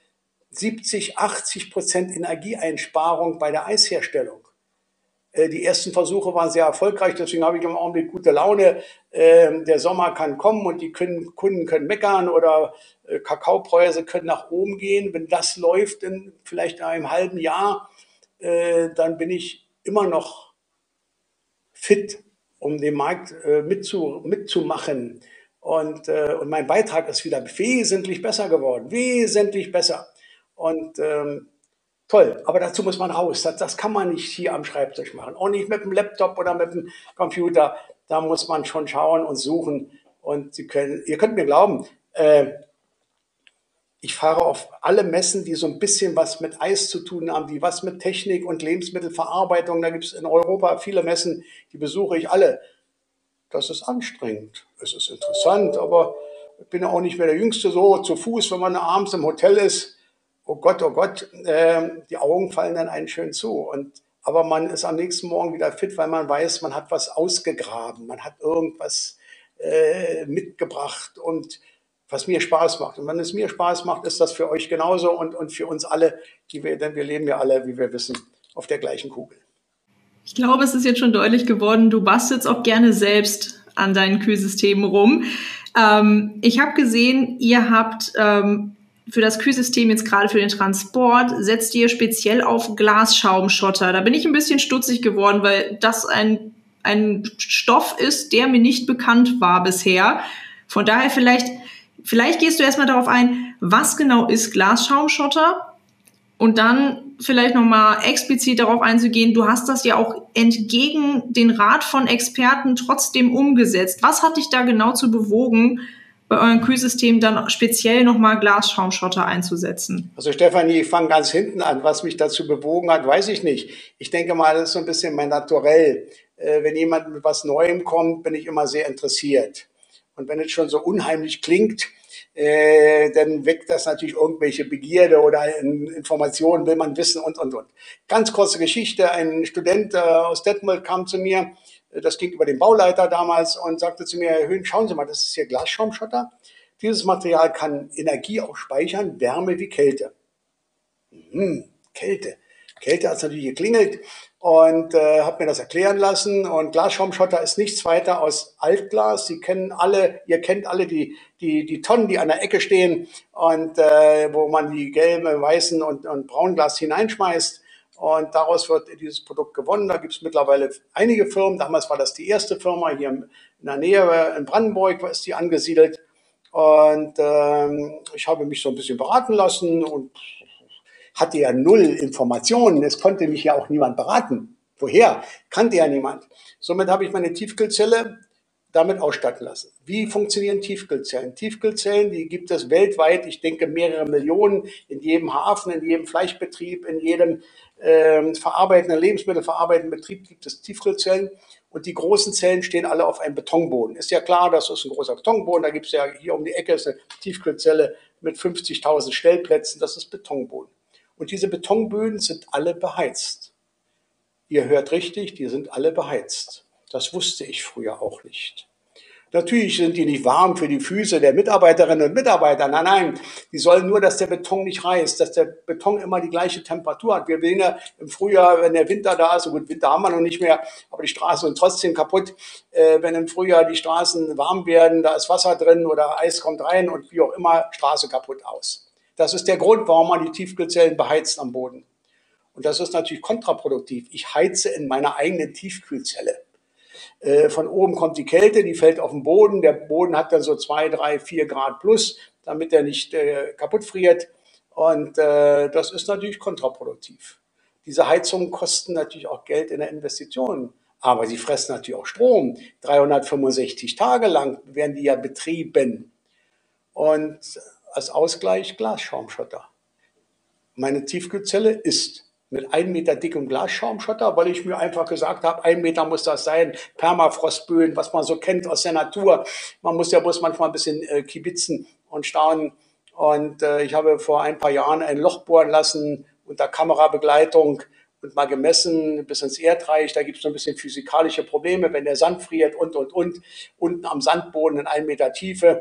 70-80% Energieeinsparung bei der Eisherstellung. Die ersten Versuche waren sehr erfolgreich, deswegen habe ich im Augenblick gute Laune. Der Sommer kann kommen und die Kunden können meckern oder Kakaopreise können nach oben gehen. Wenn das läuft, in vielleicht einem halben Jahr, dann bin ich immer noch fit, um den Markt mitzumachen. Und mein Beitrag ist wieder wesentlich besser geworden, wesentlich besser. Und toll, aber dazu muss man raus. Das kann man nicht hier am Schreibtisch machen. Auch nicht mit dem Laptop oder mit dem Computer. Da muss man schon schauen und suchen. Und ihr könnt mir glauben, ich fahre auf alle Messen, die so ein bisschen was mit Eis zu tun haben, die was mit Technik und Lebensmittelverarbeitung. Da gibt es in Europa viele Messen, die besuche ich alle. Das ist anstrengend, es ist interessant, aber ich bin ja auch nicht mehr der Jüngste so zu Fuß, wenn man abends im Hotel ist. Oh Gott, die Augen fallen dann einen schön zu. Aber man ist am nächsten Morgen wieder fit, weil man weiß, man hat was ausgegraben, man hat irgendwas mitgebracht und was mir Spaß macht. Und wenn es mir Spaß macht, ist das für euch genauso und für uns alle, denn wir leben ja alle, wie wir wissen, auf der gleichen Kugel. Ich glaube, es ist jetzt schon deutlich geworden, du bastelst auch gerne selbst an deinen Kühlsystemen rum. Ich habe gesehen, ihr habt für das Kühlsystem jetzt gerade für den Transport, setzt ihr speziell auf Glasschaumschotter. Da bin ich ein bisschen stutzig geworden, weil das ein Stoff ist, der mir nicht bekannt war bisher. Von daher vielleicht gehst du erstmal darauf ein, was genau ist Glasschaumschotter? Und dann vielleicht nochmal explizit darauf einzugehen, du hast das ja auch entgegen den Rat von Experten trotzdem umgesetzt. Was hat dich da genau zu bewogen, bei euren Kühlsystemen dann speziell nochmal Glasschaumschotter einzusetzen? Also Stefanie, ich fange ganz hinten an. Was mich dazu bewogen hat, weiß ich nicht. Ich denke mal, das ist so ein bisschen mein Naturell. Wenn jemand mit was Neuem kommt, bin ich immer sehr interessiert. Und wenn es schon so unheimlich klingt, dann weckt das natürlich irgendwelche Begierde oder Informationen, will man wissen und. Ganz kurze Geschichte. Ein Student aus Detmold kam zu mir, das ging über den Bauleiter damals und sagte zu mir, Herr Höhn, schauen Sie mal, das ist hier Glasschaumschotter. Dieses Material kann Energie auch speichern, Wärme wie Kälte. Kälte. Kälte hat es natürlich geklingelt und habe mir das erklären lassen. Und Glasschaumschotter ist nichts weiter aus Altglas. Ihr kennt alle die Tonnen, die an der Ecke stehen und wo man die gelben, weißen und Braunglas hineinschmeißt. Und daraus wird dieses Produkt gewonnen. Da gibt es mittlerweile einige Firmen. Damals war das die erste Firma hier in der Nähe in Brandenburg, ist die angesiedelt. Und ich habe mich so ein bisschen beraten lassen und hatte ja null Informationen. Es konnte mich ja auch niemand beraten. Woher? Kannte ja niemand. Somit habe ich meine Tiefkühlzelle damit ausstatten lassen. Wie funktionieren Tiefkühlzellen? Tiefkühlzellen, die gibt es weltweit, ich denke mehrere Millionen, in jedem Hafen, in jedem Fleischbetrieb, in jedem Lebensmittelverarbeitenden Betrieb gibt es Tiefkühlzellen. Und die großen Zellen stehen alle auf einem Betonboden. Ist ja klar, das ist ein großer Betonboden. Da gibt es ja hier um die Ecke ist eine Tiefkühlzelle mit 50.000 Stellplätzen. Das ist Betonboden. Und diese Betonböden sind alle beheizt. Ihr hört richtig, die sind alle beheizt. Das wusste ich früher auch nicht. Natürlich sind die nicht warm für die Füße der Mitarbeiterinnen und Mitarbeiter. Nein, die sollen nur, dass der Beton nicht reißt, dass der Beton immer die gleiche Temperatur hat. Wir sehen ja im Frühjahr, wenn der Winter da ist, so gut, Winter haben wir noch nicht mehr, aber die Straßen sind trotzdem kaputt. Wenn im Frühjahr die Straßen warm werden, da ist Wasser drin oder Eis kommt rein und wie auch immer, Straße kaputt aus. Das ist der Grund, warum man die Tiefkühlzellen beheizt am Boden. Und das ist natürlich kontraproduktiv. Ich heize in meiner eigenen Tiefkühlzelle. Von oben kommt die Kälte, die fällt auf den Boden. Der Boden hat dann so 2, 3, 4 Grad plus, damit er nicht kaputt friert. Und das ist natürlich kontraproduktiv. Diese Heizungen kosten natürlich auch Geld in der Investition. Aber sie fressen natürlich auch Strom. 365 Tage lang werden die ja betrieben. Und als Ausgleich Glasschaumschotter. Meine Tiefkühlzelle ist mit 1 Meter dickem Glasschaumschotter, weil ich mir einfach gesagt habe, 1 Meter muss das sein, Permafrostböden, was man so kennt aus der Natur. Man muss ja bloß manchmal ein bisschen kibitzen und staunen. Und ich habe vor ein paar Jahren ein Loch bohren lassen unter Kamerabegleitung und mal gemessen bis ins Erdreich. Da gibt es so ein bisschen physikalische Probleme, wenn der Sand friert und. Unten am Sandboden in 1 Meter Tiefe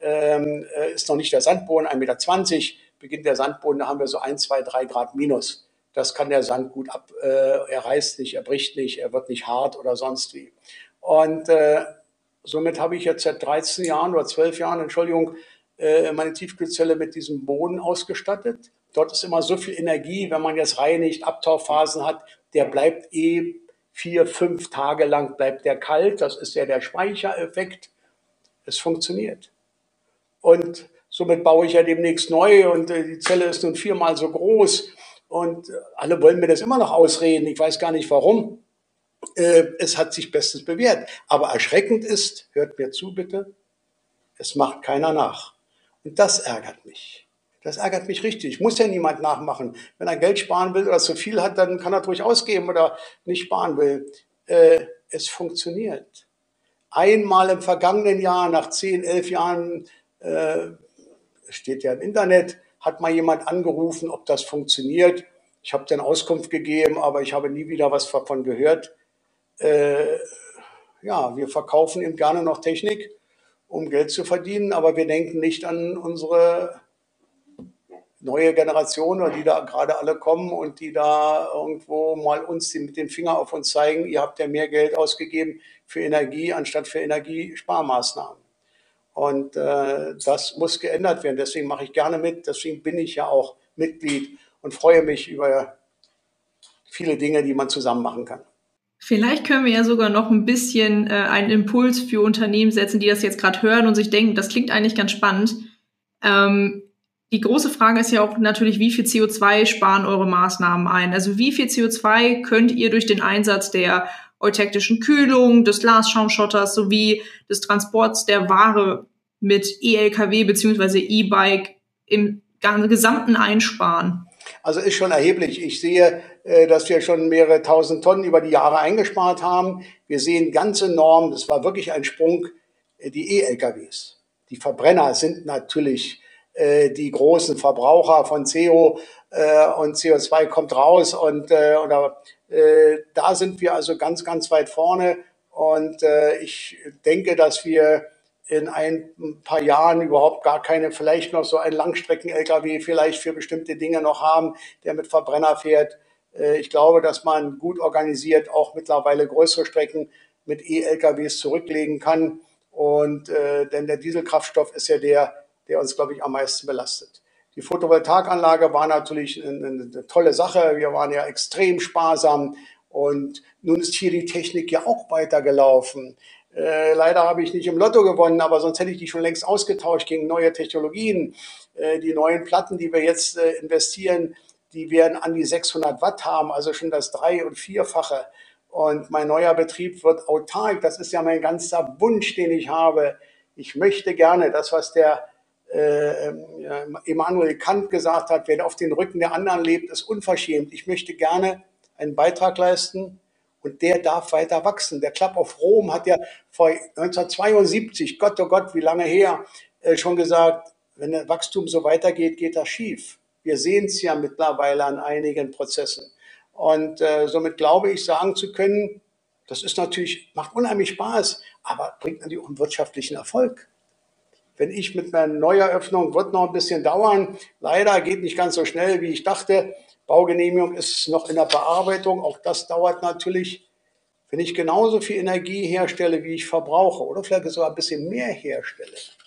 ist noch nicht der Sandboden, 1,20 Meter, beginnt der Sandboden, da haben wir so 1, 2, 3 Grad minus. Das kann der Sand gut ab, er reißt nicht, er bricht nicht, er wird nicht hart oder sonst wie. Und somit habe ich jetzt seit 13 Jahren oder 12 Jahren, Entschuldigung, meine Tiefkühlzelle mit diesem Boden ausgestattet. Dort ist immer so viel Energie, wenn man jetzt reinigt, Abtauphasen hat, der bleibt 4, 5 Tage lang bleibt der kalt. Das ist ja der Speichereffekt. Es funktioniert. Und somit baue ich ja demnächst neu und die Zelle ist nun 4-mal so groß. Und alle wollen mir das immer noch ausreden. Ich weiß gar nicht warum. Es hat sich bestens bewährt. Aber erschreckend ist, hört mir zu bitte, es macht keiner nach. Und das ärgert mich. Das ärgert mich richtig. Muss ja niemand nachmachen. Wenn er Geld sparen will oder zu viel hat, dann kann er es ruhig ausgeben oder nicht sparen will. Es funktioniert. Einmal im vergangenen Jahr, nach 10, 11 Jahren, steht ja im Internet, hat mal jemand angerufen, ob das funktioniert. Ich habe dann Auskunft gegeben, aber ich habe nie wieder was davon gehört. Ja, wir verkaufen eben gerne noch Technik, um Geld zu verdienen, aber wir denken nicht an unsere neue Generation, oder die da gerade alle kommen und die da irgendwo mal uns mit dem Finger auf uns zeigen, ihr habt ja mehr Geld ausgegeben für Energie anstatt für Energiesparmaßnahmen. Und das muss geändert werden. Deswegen mache ich gerne mit. Deswegen bin ich ja auch Mitglied und freue mich über viele Dinge, die man zusammen machen kann. Vielleicht können wir ja sogar noch ein bisschen einen Impuls für Unternehmen setzen, die das jetzt gerade hören und sich denken, das klingt eigentlich ganz spannend. Die große Frage ist ja auch natürlich, wie viel CO2 sparen eure Maßnahmen ein? Also wie viel CO2 könnt ihr durch den Einsatz der eutektischen Kühlung, des Glasschaumschotters sowie des Transports der Ware mit E-Lkw bzw. E-Bike im gesamten einsparen? Also ist schon erheblich. Ich sehe, dass wir schon mehrere tausend Tonnen über die Jahre eingespart haben. Wir sehen ganz enorm, das war wirklich ein Sprung, die E-LKWs. Die Verbrenner sind natürlich die großen Verbraucher von CO und CO2 kommt raus und da sind wir also ganz, ganz weit vorne und ich denke, dass wir in ein paar Jahren überhaupt gar keine, vielleicht noch so einen Langstrecken-LKW vielleicht für bestimmte Dinge noch haben, der mit Verbrenner fährt. Ich glaube, dass man gut organisiert auch mittlerweile größere Strecken mit E-LKWs zurücklegen kann. Und denn der Dieselkraftstoff ist ja der uns, glaube ich, am meisten belastet. Die Photovoltaikanlage war natürlich eine tolle Sache. Wir waren ja extrem sparsam. Und nun ist hier die Technik ja auch weitergelaufen. Leider habe ich nicht im Lotto gewonnen, aber sonst hätte ich die schon längst ausgetauscht gegen neue Technologien. Die neuen Platten, die wir jetzt investieren, die werden an die 600 Watt haben, also schon das 3- und 4-fache. Und mein neuer Betrieb wird autark. Das ist ja mein ganzer Wunsch, den ich habe. Ich möchte gerne das, was der Immanuel Kant gesagt hat, wer auf den Rücken der anderen lebt, ist unverschämt. Ich möchte gerne einen Beitrag leisten. Und der darf weiter wachsen. Der Club of Rome hat ja vor 1972, Gott, oh Gott, wie lange her, schon gesagt, wenn das Wachstum so weitergeht, geht das schief. Wir sehen es ja mittlerweile an einigen Prozessen. Und somit glaube ich, sagen zu können, das ist natürlich, macht unheimlich Spaß, aber bringt natürlich auch einen wirtschaftlichen Erfolg. Wenn ich mit einer Neueröffnung, wird noch ein bisschen dauern, leider geht nicht ganz so schnell, wie ich dachte. Baugenehmigung ist noch in der Bearbeitung, auch das dauert natürlich. Wenn ich genauso viel Energie herstelle, wie ich verbrauche, oder vielleicht sogar ein bisschen mehr herstelle,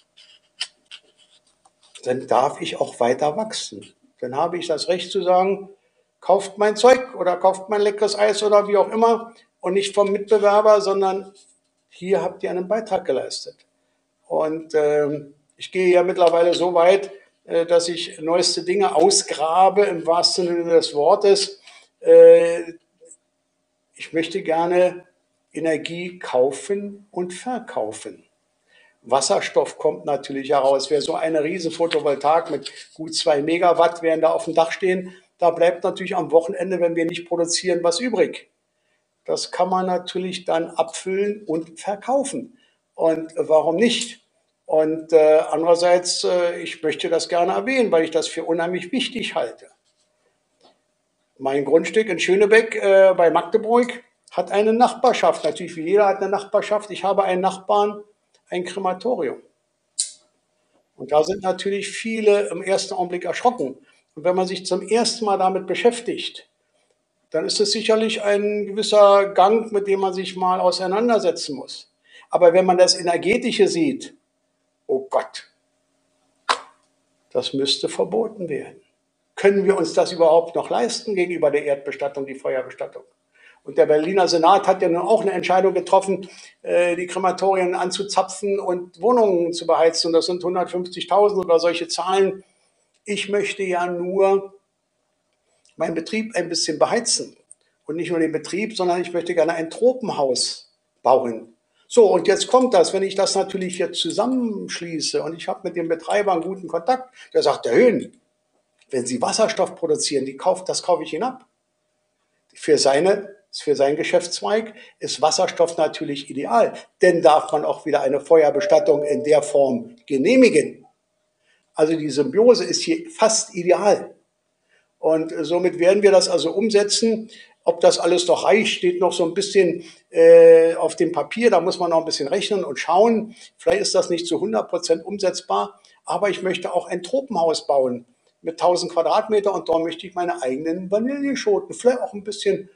dann darf ich auch weiter wachsen. Dann habe ich das Recht zu sagen, kauft mein Zeug oder kauft mein leckeres Eis oder wie auch immer und nicht vom Mitbewerber, sondern hier habt ihr einen Beitrag geleistet. Und ich gehe ja mittlerweile so weit, dass ich neueste Dinge ausgrabe, im wahrsten Sinne des Wortes. Ich möchte gerne Energie kaufen und verkaufen. Wasserstoff kommt natürlich heraus. Wer so eine riesen Photovoltaik mit gut 2 Megawatt werden da auf dem Dach stehen, da bleibt natürlich am Wochenende, wenn wir nicht produzieren, was übrig. Das kann man natürlich dann abfüllen und verkaufen. Und warum nicht? Und andererseits, ich möchte das gerne erwähnen, weil ich das für unheimlich wichtig halte. Mein Grundstück in Schönebeck bei Magdeburg hat eine Nachbarschaft. Natürlich, wie jeder hat eine Nachbarschaft. Ich habe einen Nachbarn, ein Krematorium. Und da sind natürlich viele im ersten Augenblick erschrocken. Und wenn man sich zum ersten Mal damit beschäftigt, dann ist es sicherlich ein gewisser Gang, mit dem man sich mal auseinandersetzen muss. Aber wenn man das Energetische sieht, oh Gott, das müsste verboten werden. Können wir uns das überhaupt noch leisten gegenüber der Erdbestattung, die Feuerbestattung? Und der Berliner Senat hat ja nun auch eine Entscheidung getroffen, die Krematorien anzuzapfen und Wohnungen zu beheizen. Und das sind 150.000 oder solche Zahlen. Ich möchte ja nur meinen Betrieb ein bisschen beheizen. Und nicht nur den Betrieb, sondern ich möchte gerne ein Tropenhaus bauen. So, und jetzt kommt das, wenn ich das natürlich jetzt zusammenschließe und ich habe mit dem Betreiber einen guten Kontakt, der sagt, der Höhn, wenn Sie Wasserstoff produzieren, das kaufe ich Ihnen ab. Für seinen Geschäftszweig ist Wasserstoff natürlich ideal, denn darf man auch wieder eine Feuerbestattung in der Form genehmigen. Also die Symbiose ist hier fast ideal. Und somit werden wir das also umsetzen. Ob das alles noch reicht, steht noch so ein bisschen auf dem Papier. Da muss man noch ein bisschen rechnen und schauen. Vielleicht ist das nicht zu 100% umsetzbar, aber ich möchte auch ein Tropenhaus bauen mit 1000 Quadratmeter und da möchte ich meine eigenen Vanilleschoten, vielleicht auch ein bisschen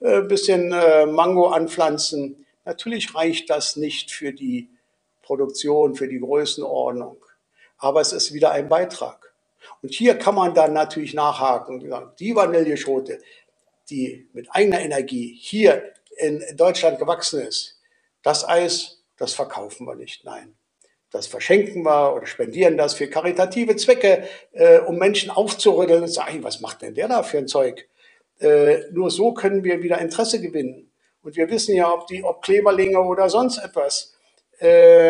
Mango anpflanzen. Natürlich reicht das nicht für die Produktion, für die Größenordnung, aber es ist wieder ein Beitrag. Und hier kann man dann natürlich nachhaken und sagen, die Vanilleschote, die mit eigener Energie hier in Deutschland gewachsen ist, das Eis, das verkaufen wir nicht, nein. Das verschenken wir oder spendieren das für karitative Zwecke, um Menschen aufzurütteln und zu sagen, was macht denn der da für ein Zeug? Nur so können wir wieder Interesse gewinnen. Und wir wissen ja, ob Kleberlinge oder sonst etwas,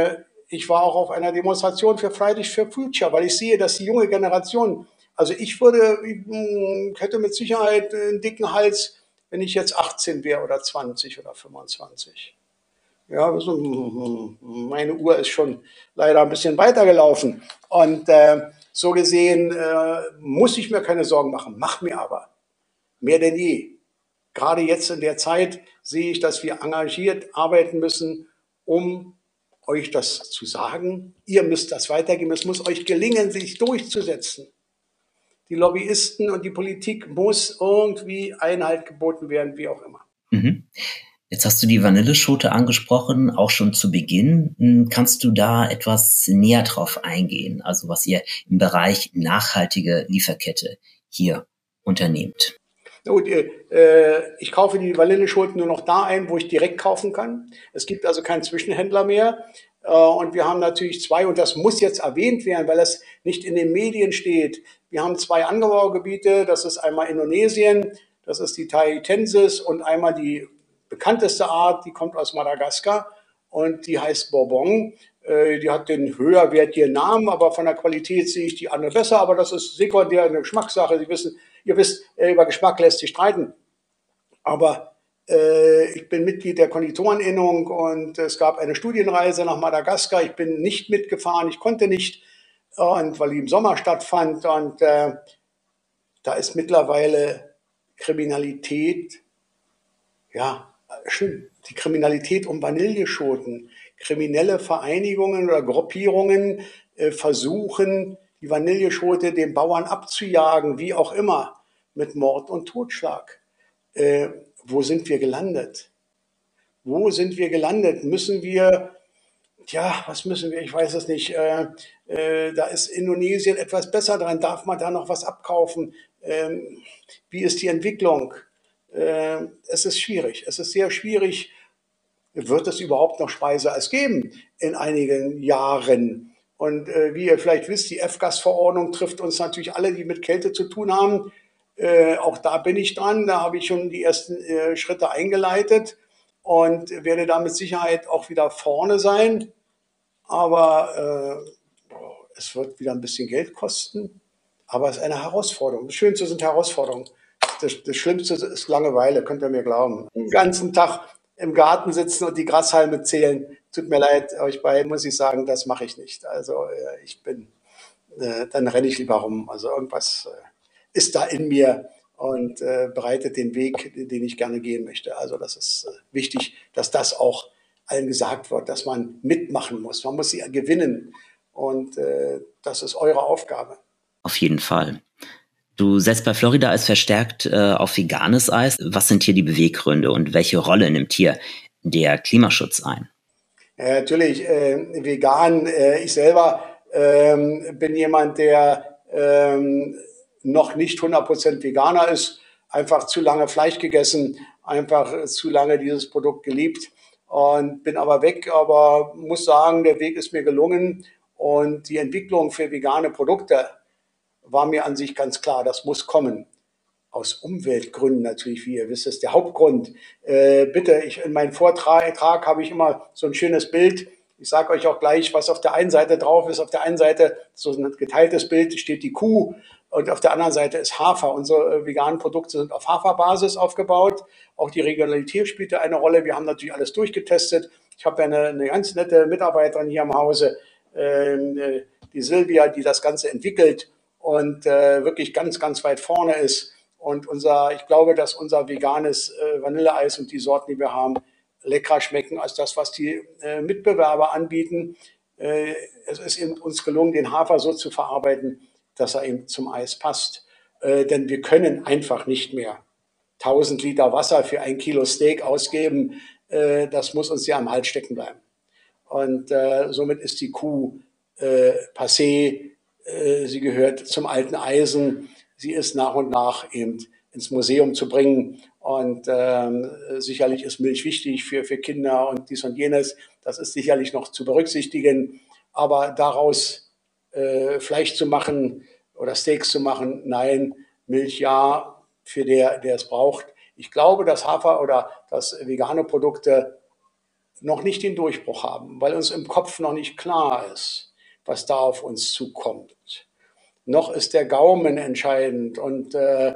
ich war auch auf einer Demonstration für Fridays for Future, weil ich sehe, dass die junge Generation, also ich hätte mit Sicherheit einen dicken Hals, wenn ich jetzt 18 wäre oder 20 oder 25. Ja, meine Uhr ist schon leider ein bisschen weitergelaufen. Und so gesehen muss ich mir keine Sorgen machen, mach mir aber mehr denn je. Gerade jetzt in der Zeit sehe ich, dass wir engagiert arbeiten müssen, um euch das zu sagen. Ihr müsst das weitergeben. Es muss euch gelingen, sich durchzusetzen. Die Lobbyisten und die Politik muss irgendwie Einhalt geboten werden, wie auch immer. Mhm. Jetzt hast du die Vanilleschote angesprochen, auch schon zu Beginn. Kannst du da etwas näher drauf eingehen, also was ihr im Bereich nachhaltige Lieferkette hier unternehmt? Gut, ich kaufe die Vanilleschoten nur noch da ein, wo ich direkt kaufen kann. Es gibt also keinen Zwischenhändler mehr. Und wir haben natürlich zwei, und das muss jetzt erwähnt werden, weil das nicht in den Medien steht. Wir haben zwei Anbaugebiete. Das ist einmal Indonesien, das ist die Tahitensis, und einmal die bekannteste Art, die kommt aus Madagaskar und die heißt Bourbon. Die hat den höherwertigen Namen, aber von der Qualität sehe ich die andere besser. Aber das ist sekundär eine Geschmackssache. Ihr wisst, über Geschmack lässt sich streiten. Aber ich bin Mitglied der Konditoreninnung und es gab eine Studienreise nach Madagaskar. Ich bin nicht mitgefahren, ich konnte nicht, und weil die im Sommer stattfand. Und da ist mittlerweile Kriminalität, ja, schön, die Kriminalität um Vanilleschoten. Kriminelle Vereinigungen oder Gruppierungen versuchen, die Vanilleschote den Bauern abzujagen, wie auch immer, mit Mord und Totschlag. Wo sind wir gelandet? Wo sind wir gelandet? Müssen wir, was müssen wir? Ich weiß es nicht. Da ist Indonesien etwas besser dran. Darf man da noch was abkaufen? Wie ist die Entwicklung? Es ist schwierig. Es ist sehr schwierig. Wird es überhaupt noch Speiseeis geben in einigen Jahren? Und wie ihr vielleicht wisst, die F-Gas-Verordnung trifft uns natürlich alle, die mit Kälte zu tun haben. Auch da bin ich dran. Da habe ich schon die ersten Schritte eingeleitet und werde da mit Sicherheit auch wieder vorne sein. Aber es wird wieder ein bisschen Geld kosten. Aber es ist eine Herausforderung. Das Schönste sind Herausforderungen. Das Schlimmste ist Langeweile, könnt ihr mir glauben. Den ganzen Tag im Garten sitzen und die Grashalme zählen. Tut mir leid, euch beiden muss ich sagen, das mache ich nicht. Also dann renne ich lieber rum. Also irgendwas ist da in mir und bereitet den Weg, den ich gerne gehen möchte. Also das ist wichtig, dass das auch allen gesagt wird, dass man mitmachen muss. Man muss sie gewinnen und das ist eure Aufgabe. Auf jeden Fall. Du setzt bei Florida Eis verstärkt auf veganes Eis. Was sind hier die Beweggründe und welche Rolle nimmt hier der Klimaschutz ein? Ja, natürlich, vegan. Ich selber bin jemand, der noch nicht 100% Veganer ist, einfach zu lange Fleisch gegessen, einfach zu lange dieses Produkt geliebt und bin aber weg. Aber muss sagen, der Weg ist mir gelungen und die Entwicklung für vegane Produkte war mir an sich ganz klar, das muss kommen. Aus Umweltgründen natürlich, wie ihr wisst, ist der Hauptgrund. Bitte, in meinem Vortrag habe ich immer so ein schönes Bild. Ich sage euch auch gleich, was auf der einen Seite drauf ist. Auf der einen Seite, so ein geteiltes Bild, steht die Kuh und auf der anderen Seite ist Hafer. Unsere veganen Produkte sind auf Haferbasis aufgebaut. Auch die Regionalität spielt eine Rolle. Wir haben natürlich alles durchgetestet. Ich habe ja eine ganz nette Mitarbeiterin hier im Hause, die Silvia, die das Ganze entwickelt und wirklich ganz, ganz weit vorne ist. Und ich glaube, dass unser veganes Vanilleeis und die Sorten, die wir haben, leckerer schmecken als das, was die Mitbewerber anbieten. Es ist uns gelungen, den Hafer so zu verarbeiten, dass er eben zum Eis passt. Denn wir können einfach nicht mehr 1000 Liter Wasser für 1 Kilo Steak ausgeben. Das muss uns ja am Hals stecken bleiben. Und somit ist die Kuh passé. Sie gehört zum alten Eisen. Sie ist nach und nach eben ins Museum zu bringen. Und sicherlich ist Milch wichtig für Kinder und dies und jenes. Das ist sicherlich noch zu berücksichtigen. Aber daraus Fleisch zu machen oder Steaks zu machen, nein, Milch ja, für der es braucht. Ich glaube, dass Hafer oder dass vegane Produkte noch nicht den Durchbruch haben, weil uns im Kopf noch nicht klar ist, was da auf uns zukommt. Noch ist der Gaumen entscheidend und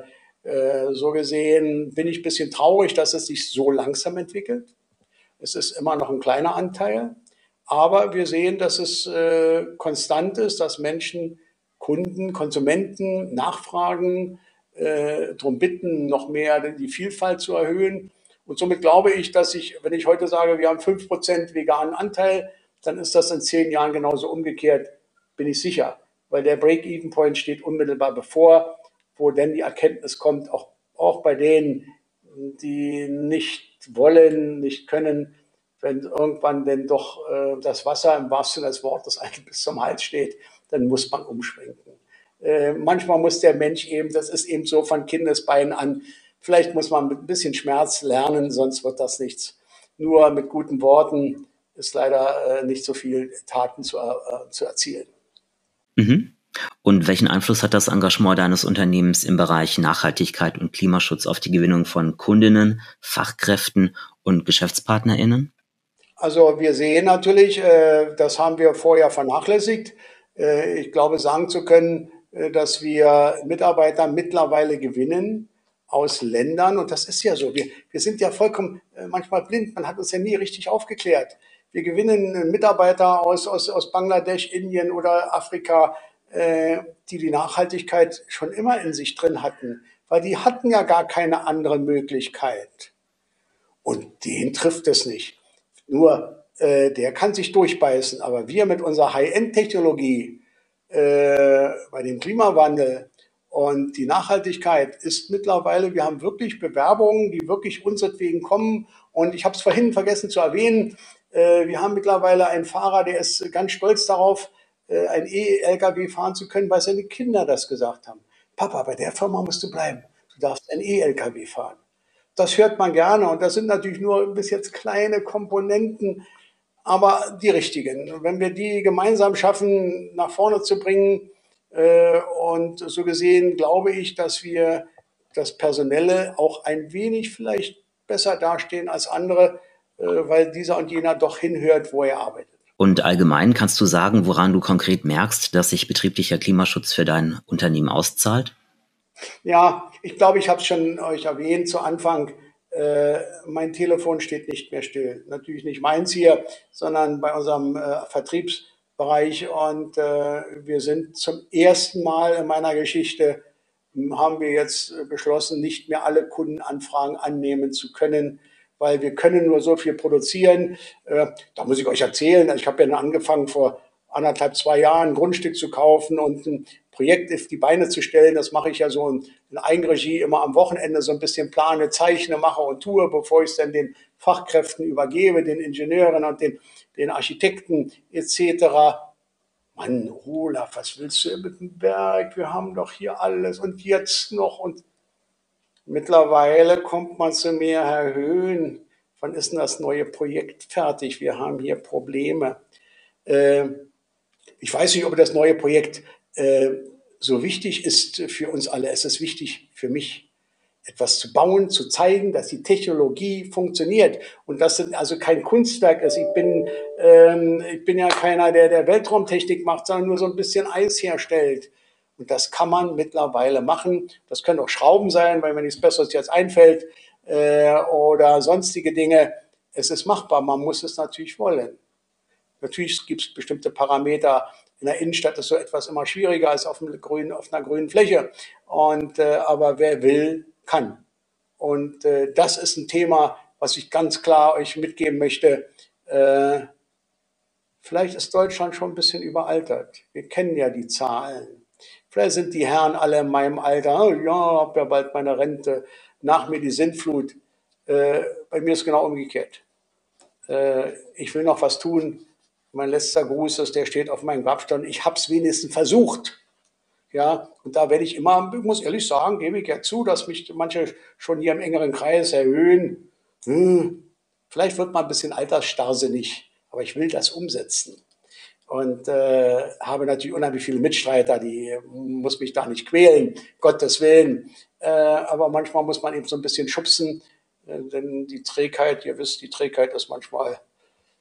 so gesehen bin ich ein bisschen traurig, dass es sich so langsam entwickelt. Es ist immer noch ein kleiner Anteil, aber wir sehen, dass es konstant ist, dass Menschen, Kunden, Konsumenten nachfragen, darum bitten, noch mehr die Vielfalt zu erhöhen. Und somit glaube ich, dass wenn ich heute sage, wir haben 5% veganen Anteil, dann ist das in 10 Jahren genauso umgekehrt, bin ich sicher. Weil der Break-Even-Point steht unmittelbar bevor, wo denn die Erkenntnis kommt, auch bei denen, die nicht wollen, nicht können, wenn irgendwann denn doch das Wasser im wahrsten Sinne des Wortes eigentlich bis zum Hals steht, dann muss man umschwenken. Manchmal muss der Mensch eben, das ist eben so von Kindesbeinen an, vielleicht muss man mit ein bisschen Schmerz lernen, sonst wird das nichts. Nur mit guten Worten ist leider nicht so viel Taten zu erzielen. Mhm. Und welchen Einfluss hat das Engagement deines Unternehmens im Bereich Nachhaltigkeit und Klimaschutz auf die Gewinnung von Kundinnen, Fachkräften und GeschäftspartnerInnen? Also wir sehen natürlich, das haben wir vorher vernachlässigt. Ich glaube, sagen zu können, dass wir Mitarbeiter mittlerweile gewinnen aus Ländern. Und das ist ja so. Wir sind ja vollkommen manchmal blind. Man hat uns ja nie richtig aufgeklärt. Wir gewinnen Mitarbeiter aus Bangladesch, Indien oder Afrika, die Nachhaltigkeit schon immer in sich drin hatten, weil die hatten ja gar keine andere Möglichkeit. Und den trifft es nicht. Nur der kann sich durchbeißen. Aber wir mit unserer High-End-Technologie bei dem Klimawandel und die Nachhaltigkeit ist mittlerweile, wir haben wirklich Bewerbungen, die wirklich unseretwegen kommen. Und ich habe es vorhin vergessen zu erwähnen, wir haben mittlerweile einen Fahrer, der ist ganz stolz darauf, ein E-Lkw fahren zu können, weil seine Kinder das gesagt haben. Papa, bei der Firma musst du bleiben. Du darfst ein E-Lkw fahren. Das hört man gerne und das sind natürlich nur bis jetzt kleine Komponenten, aber die richtigen. Wenn wir die gemeinsam schaffen, nach vorne zu bringen und so gesehen glaube ich, dass wir das Personelle auch ein wenig vielleicht besser dastehen als andere, weil dieser und jener doch hinhört, wo er arbeitet. Und allgemein kannst du sagen, woran du konkret merkst, dass sich betrieblicher Klimaschutz für dein Unternehmen auszahlt? Ja, ich glaube, ich habe es schon euch erwähnt zu Anfang. Mein Telefon steht nicht mehr still. Natürlich nicht meins hier, sondern bei unserem Vertriebsbereich. Und wir sind zum ersten Mal in meiner Geschichte, haben wir jetzt beschlossen, nicht mehr alle Kundenanfragen annehmen zu können, weil wir können nur so viel produzieren. Da muss ich euch erzählen, ich habe ja angefangen vor 1,5, 2 Jahren ein Grundstück zu kaufen und ein Projekt auf die Beine zu stellen. Das mache ich ja so in Eigenregie immer am Wochenende so ein bisschen plane, zeichne, mache und tue, bevor ich es dann den Fachkräften übergebe, den Ingenieuren und den Architekten etc. Mann, Olaf, was willst du mit dem Berg? Wir haben doch hier alles und jetzt noch. Und mittlerweile kommt man zu mir, Herr Höhn, wann ist denn das neue Projekt fertig? Wir haben hier Probleme. Ich weiß nicht, ob das neue Projekt so wichtig ist für uns alle. Es ist wichtig für mich, etwas zu bauen, zu zeigen, dass die Technologie funktioniert und dass es also kein Kunstwerk ist. Ich bin ja keiner, der Weltraumtechnik macht, sondern nur so ein bisschen Eis herstellt. Und das kann man mittlerweile machen. Das können auch Schrauben sein, weil mir nichts Besseres jetzt einfällt oder sonstige Dinge. Es ist machbar, man muss es natürlich wollen. Natürlich gibt es bestimmte Parameter. In der Innenstadt ist so etwas immer schwieriger als auf einer grünen Fläche. Aber wer will, kann. Und das ist ein Thema, was ich ganz klar euch mitgeben möchte. Vielleicht ist Deutschland schon ein bisschen überaltert. Wir kennen ja die Zahlen. Vielleicht sind die Herren alle in meinem Alter. Oh, ja, habe ja bald meine Rente. Nach mir die Sintflut. Bei mir ist genau umgekehrt. Ich will noch was tun. Mein letzter Gruß ist, der steht auf meinem Grabstein. Ich habe es wenigstens versucht. Ja, und da werde ich immer, ich muss ehrlich sagen, gebe ich ja zu, dass mich manche schon hier im engeren Kreis erhöhen. Vielleicht wird man ein bisschen altersstarrsinnig, aber ich will das umsetzen. Und habe natürlich unheimlich viele Mitstreiter, die muss mich da nicht quälen, Gottes Willen. Aber manchmal muss man eben so ein bisschen schubsen, denn die Trägheit, ihr wisst, die Trägheit ist manchmal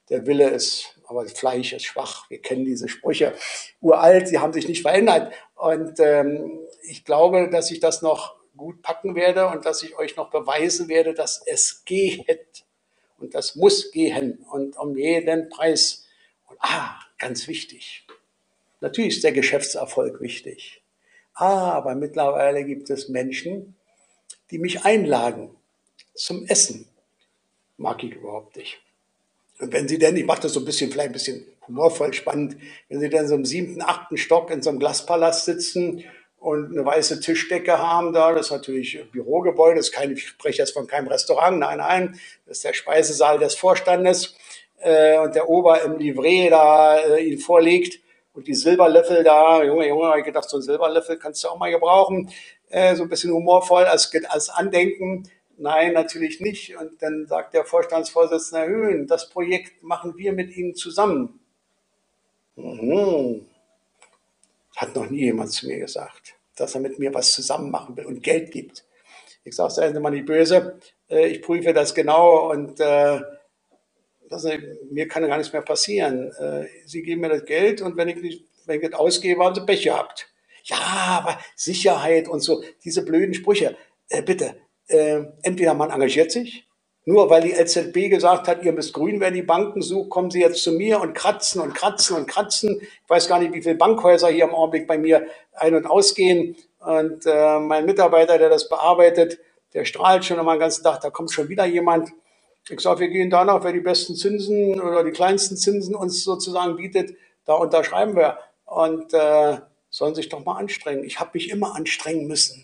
der Wille ist, aber das Fleisch ist schwach. Wir kennen diese Sprüche, uralt, sie haben sich nicht verändert. Und ich glaube, dass ich das noch gut packen werde und dass ich euch noch beweisen werde, dass es geht. Und das muss gehen und um jeden Preis. Und ganz wichtig, natürlich ist der Geschäftserfolg wichtig. Aber mittlerweile gibt es Menschen, die mich einladen zum Essen. Mag ich überhaupt nicht. Und wenn Sie denn, ich mache das so ein bisschen, vielleicht ein bisschen humorvoll spannend, wenn Sie dann so im 7., 8. Stock in so einem Glaspalast sitzen und eine weiße Tischdecke haben da, das ist natürlich ein Bürogebäude, das ist kein, ich spreche jetzt von keinem Restaurant, nein, das ist der Speisesaal des Vorstandes und der Ober im Livret da ihn vorlegt und die Silberlöffel da, Junge, habe ich gedacht, so ein Silberlöffel kannst du auch mal gebrauchen, so ein bisschen humorvoll als Andenken. Nein, natürlich nicht. Und dann sagt der Vorstandsvorsitzende, Herr Höhn, das Projekt machen wir mit Ihnen zusammen. Hat noch nie jemand zu mir gesagt, dass er mit mir was zusammen machen will und Geld gibt. Ich sage, seien Sie mal nicht böse, ich prüfe das genau und mir kann gar nichts mehr passieren. Sie geben mir das Geld und wenn ich das ausgebe, haben Sie Pech gehabt. Ja, aber Sicherheit und so, diese blöden Sprüche. Bitte, entweder man engagiert sich, nur weil die LZB gesagt hat, ihr müsst grün werden, die Banken, so kommen sie jetzt zu mir und kratzen und kratzen und kratzen. Ich weiß gar nicht, wie viele Bankhäuser hier im Augenblick bei mir ein- und ausgehen. Und mein Mitarbeiter, der das bearbeitet, der strahlt schon immer den ganzen Tag, da kommt schon wieder jemand. Ich sage, wir gehen danach, wer die besten Zinsen oder die kleinsten Zinsen uns sozusagen bietet, da unterschreiben wir. Und sollen sich doch mal anstrengen. Ich habe mich immer anstrengen müssen.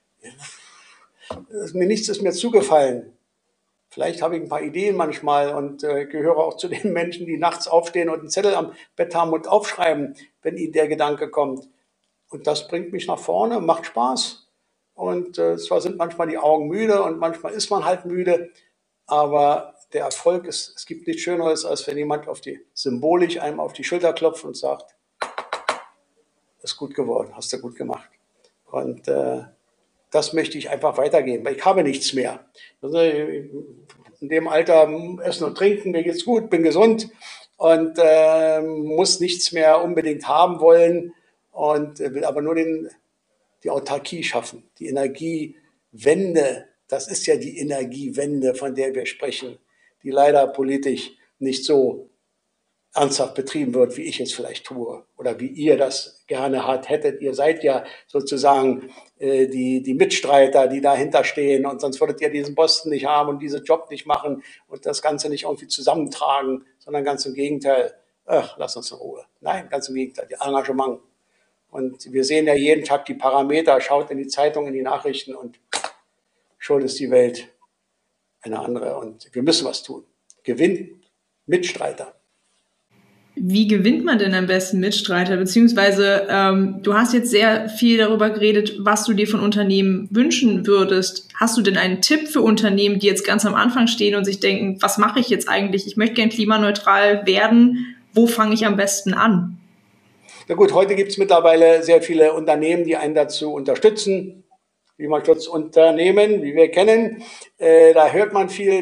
Nichts ist mir zugefallen. Vielleicht habe ich ein paar Ideen manchmal und gehöre auch zu den Menschen, die nachts aufstehen und einen Zettel am Bett haben und aufschreiben, wenn ihnen der Gedanke kommt. Und das bringt mich nach vorne, macht Spaß. Und zwar sind manchmal die Augen müde und manchmal ist man halt müde, aber der Erfolg ist, es gibt nichts Schöneres, als wenn jemand symbolisch einem auf die Schulter klopft und sagt, ist gut geworden, hast du gut gemacht. Und das möchte ich einfach weitergeben, weil ich habe nichts mehr. Also in dem Alter essen und trinken, mir geht's gut, bin gesund und muss nichts mehr unbedingt haben wollen und will aber nur die Autarkie schaffen, die Energiewende. Das ist ja die Energiewende, von der wir sprechen, die leider politisch nicht so ernsthaft betrieben wird, wie ich es vielleicht tue oder wie ihr das gerne hättet. Ihr seid ja sozusagen die Mitstreiter, die dahinter stehen und sonst würdet ihr diesen Posten nicht haben und diesen Job nicht machen und das Ganze nicht irgendwie zusammentragen, sondern ganz im Gegenteil, lass uns in Ruhe. Nein, ganz im Gegenteil, die Engagement. Und wir sehen ja jeden Tag die Parameter, schaut in die Zeitung, in die Nachrichten und schon ist die Welt eine andere und wir müssen was tun. Gewinn, Mitstreiter. Wie gewinnt man denn am besten Mitstreiter? Beziehungsweise du hast jetzt sehr viel darüber geredet, was du dir von Unternehmen wünschen würdest. Hast du denn einen Tipp für Unternehmen, die jetzt ganz am Anfang stehen und sich denken, was mache ich jetzt eigentlich? Ich möchte gern klimaneutral werden. Wo fange ich am besten an? Na gut, heute gibt es mittlerweile sehr viele Unternehmen, die einen dazu unterstützen. Klimaschutzunternehmen, wie wir kennen. Da hört man viel,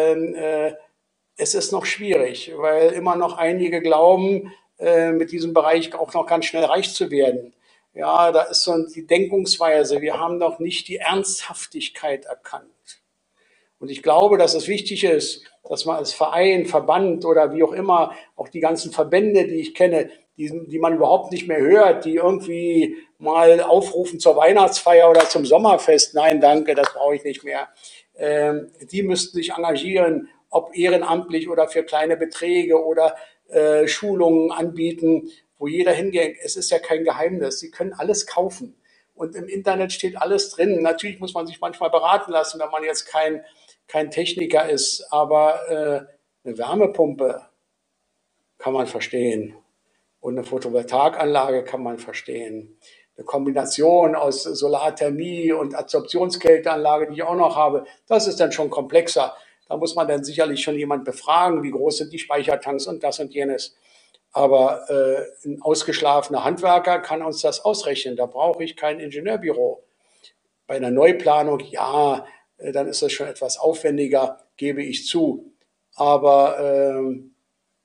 es ist noch schwierig, weil immer noch einige glauben, mit diesem Bereich auch noch ganz schnell reich zu werden. Ja, da ist so die Denkungsweise, wir haben noch nicht die Ernsthaftigkeit erkannt. Und ich glaube, dass es wichtig ist, dass man als Verein, Verband oder wie auch immer, auch die ganzen Verbände, die ich kenne, die man überhaupt nicht mehr hört, die irgendwie mal aufrufen zur Weihnachtsfeier oder zum Sommerfest. Nein, danke, das brauche ich nicht mehr. Die müssten sich engagieren, ob ehrenamtlich oder für kleine Beträge oder Schulungen anbieten, wo jeder hingeht. Es ist ja kein Geheimnis. Sie können alles kaufen. Und im Internet steht alles drin. Natürlich muss man sich manchmal beraten lassen, wenn man jetzt kein Techniker ist. Aber eine Wärmepumpe kann man verstehen. Und eine Photovoltaikanlage kann man verstehen. Eine Kombination aus Solarthermie und Adsorptionskälteanlage, die ich auch noch habe, das ist dann schon komplexer. Da muss man dann sicherlich schon jemand befragen, wie groß sind die Speichertanks und das und jenes. Aber ein ausgeschlafener Handwerker kann uns das ausrechnen. Da brauche ich kein Ingenieurbüro. Bei einer Neuplanung, ja, dann ist das schon etwas aufwendiger, gebe ich zu. Aber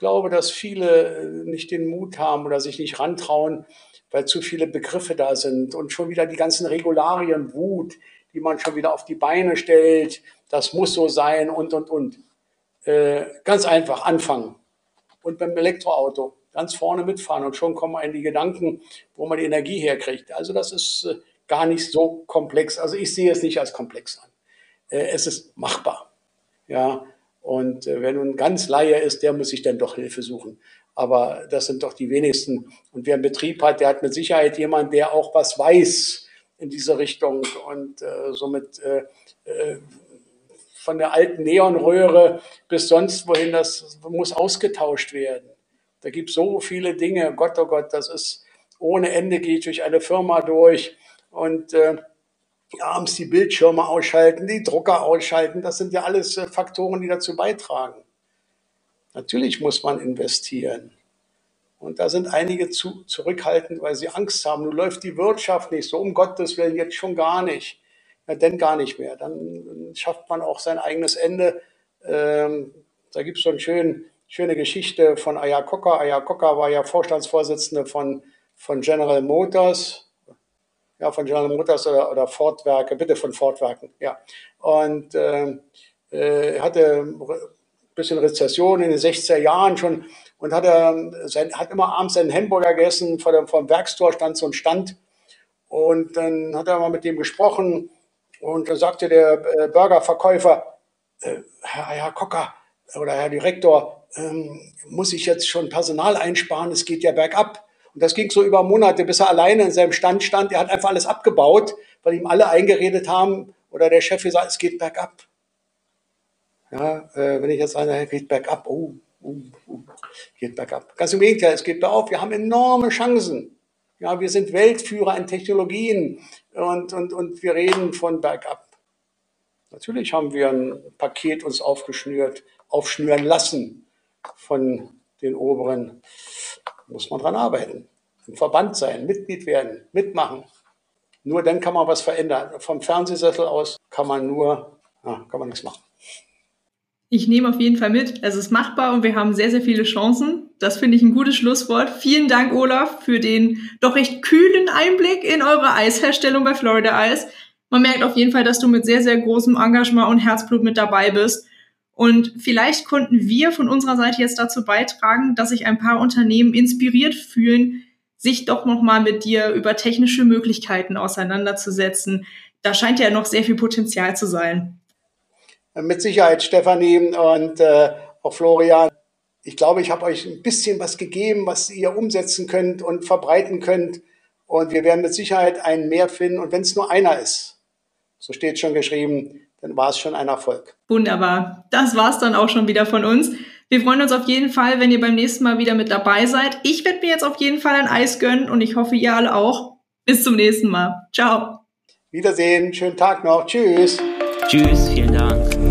glaube, dass viele nicht den Mut haben oder sich nicht rantrauen, weil zu viele Begriffe da sind und schon wieder die ganzen Regularien, Wut, die man schon wieder auf die Beine stellt, das muss so sein und. Ganz einfach anfangen. Und beim Elektroauto ganz vorne mitfahren und schon kommen einem die Gedanken, wo man die Energie herkriegt. Also das ist gar nicht so komplex. Also ich sehe es nicht als komplex an. Es ist machbar. Ja, und wer nun ganz Laie ist, der muss sich dann doch Hilfe suchen. Aber das sind doch die wenigsten. Und wer einen Betrieb hat, der hat mit Sicherheit jemanden, der auch was weiß in diese Richtung. Und somit von der alten Neonröhre bis sonst wohin, das muss ausgetauscht werden. Da gibt es so viele Dinge. Gott, oh Gott, das ist ohne Ende, geht durch eine Firma durch. Und abends die Bildschirme ausschalten, die Drucker ausschalten. Das sind ja alles Faktoren, die dazu beitragen. Natürlich muss man investieren. Und da sind einige zurückhaltend, weil sie Angst haben. Nun läuft die Wirtschaft nicht so, um Gottes Willen, jetzt schon gar nicht. Ja, denn gar nicht mehr. Dann schafft man auch sein eigenes Ende. Da gibt es so eine schöne Geschichte von Aya Cocker. Aya Cocker war ja Vorstandsvorsitzende von General Motors. Ja, von General Motors oder Ford-Werke, bitte von Ford-Werken, ja. Und hatte ein bisschen Rezession in den 60er Jahren schon und hat immer abends seinen Hamburger gegessen, vor dem Werkstor stand so ein Stand und dann hat er mal mit dem gesprochen und dann sagte der Burgerverkäufer, Herr Cocker oder Herr Direktor, muss ich jetzt schon Personal einsparen, es geht ja bergab. Und das ging so über Monate, bis er alleine in seinem Stand stand. Er hat einfach alles abgebaut, weil ihm alle eingeredet haben oder der Chef gesagt, es geht bergab. Ja, wenn ich jetzt sage, es geht bergab, geht bergab. Ganz im Gegenteil, es geht bergauf. Wir haben enorme Chancen. Ja, wir sind Weltführer in Technologien und wir reden von bergab. Natürlich haben wir ein Paket uns aufschnüren lassen von den Oberen. Muss man dran arbeiten. Im Verband sein, Mitglied werden, mitmachen. Nur dann kann man was verändern. Vom Fernsehsessel aus kann man nichts machen. Ich nehme auf jeden Fall mit. Es ist machbar und wir haben sehr, sehr viele Chancen. Das finde ich ein gutes Schlusswort. Vielen Dank, Olaf, für den doch recht kühlen Einblick in eure Eisherstellung bei Florida Ice. Man merkt auf jeden Fall, dass du mit sehr, sehr großem Engagement und Herzblut mit dabei bist. Und vielleicht konnten wir von unserer Seite jetzt dazu beitragen, dass sich ein paar Unternehmen inspiriert fühlen, sich doch nochmal mit dir über technische Möglichkeiten auseinanderzusetzen. Da scheint ja noch sehr viel Potenzial zu sein. Mit Sicherheit, Stefanie und auch Florian. Ich glaube, ich habe euch ein bisschen was gegeben, was ihr umsetzen könnt und verbreiten könnt. Und wir werden mit Sicherheit einen mehr finden. Und wenn es nur einer ist, so steht schon geschrieben, dann war es schon ein Erfolg. Wunderbar. Das war's dann auch schon wieder von uns. Wir freuen uns auf jeden Fall, wenn ihr beim nächsten Mal wieder mit dabei seid. Ich werde mir jetzt auf jeden Fall ein Eis gönnen und ich hoffe, ihr alle auch. Bis zum nächsten Mal. Ciao. Wiedersehen. Schönen Tag noch. Tschüss. Tschüss. Vielen Dank.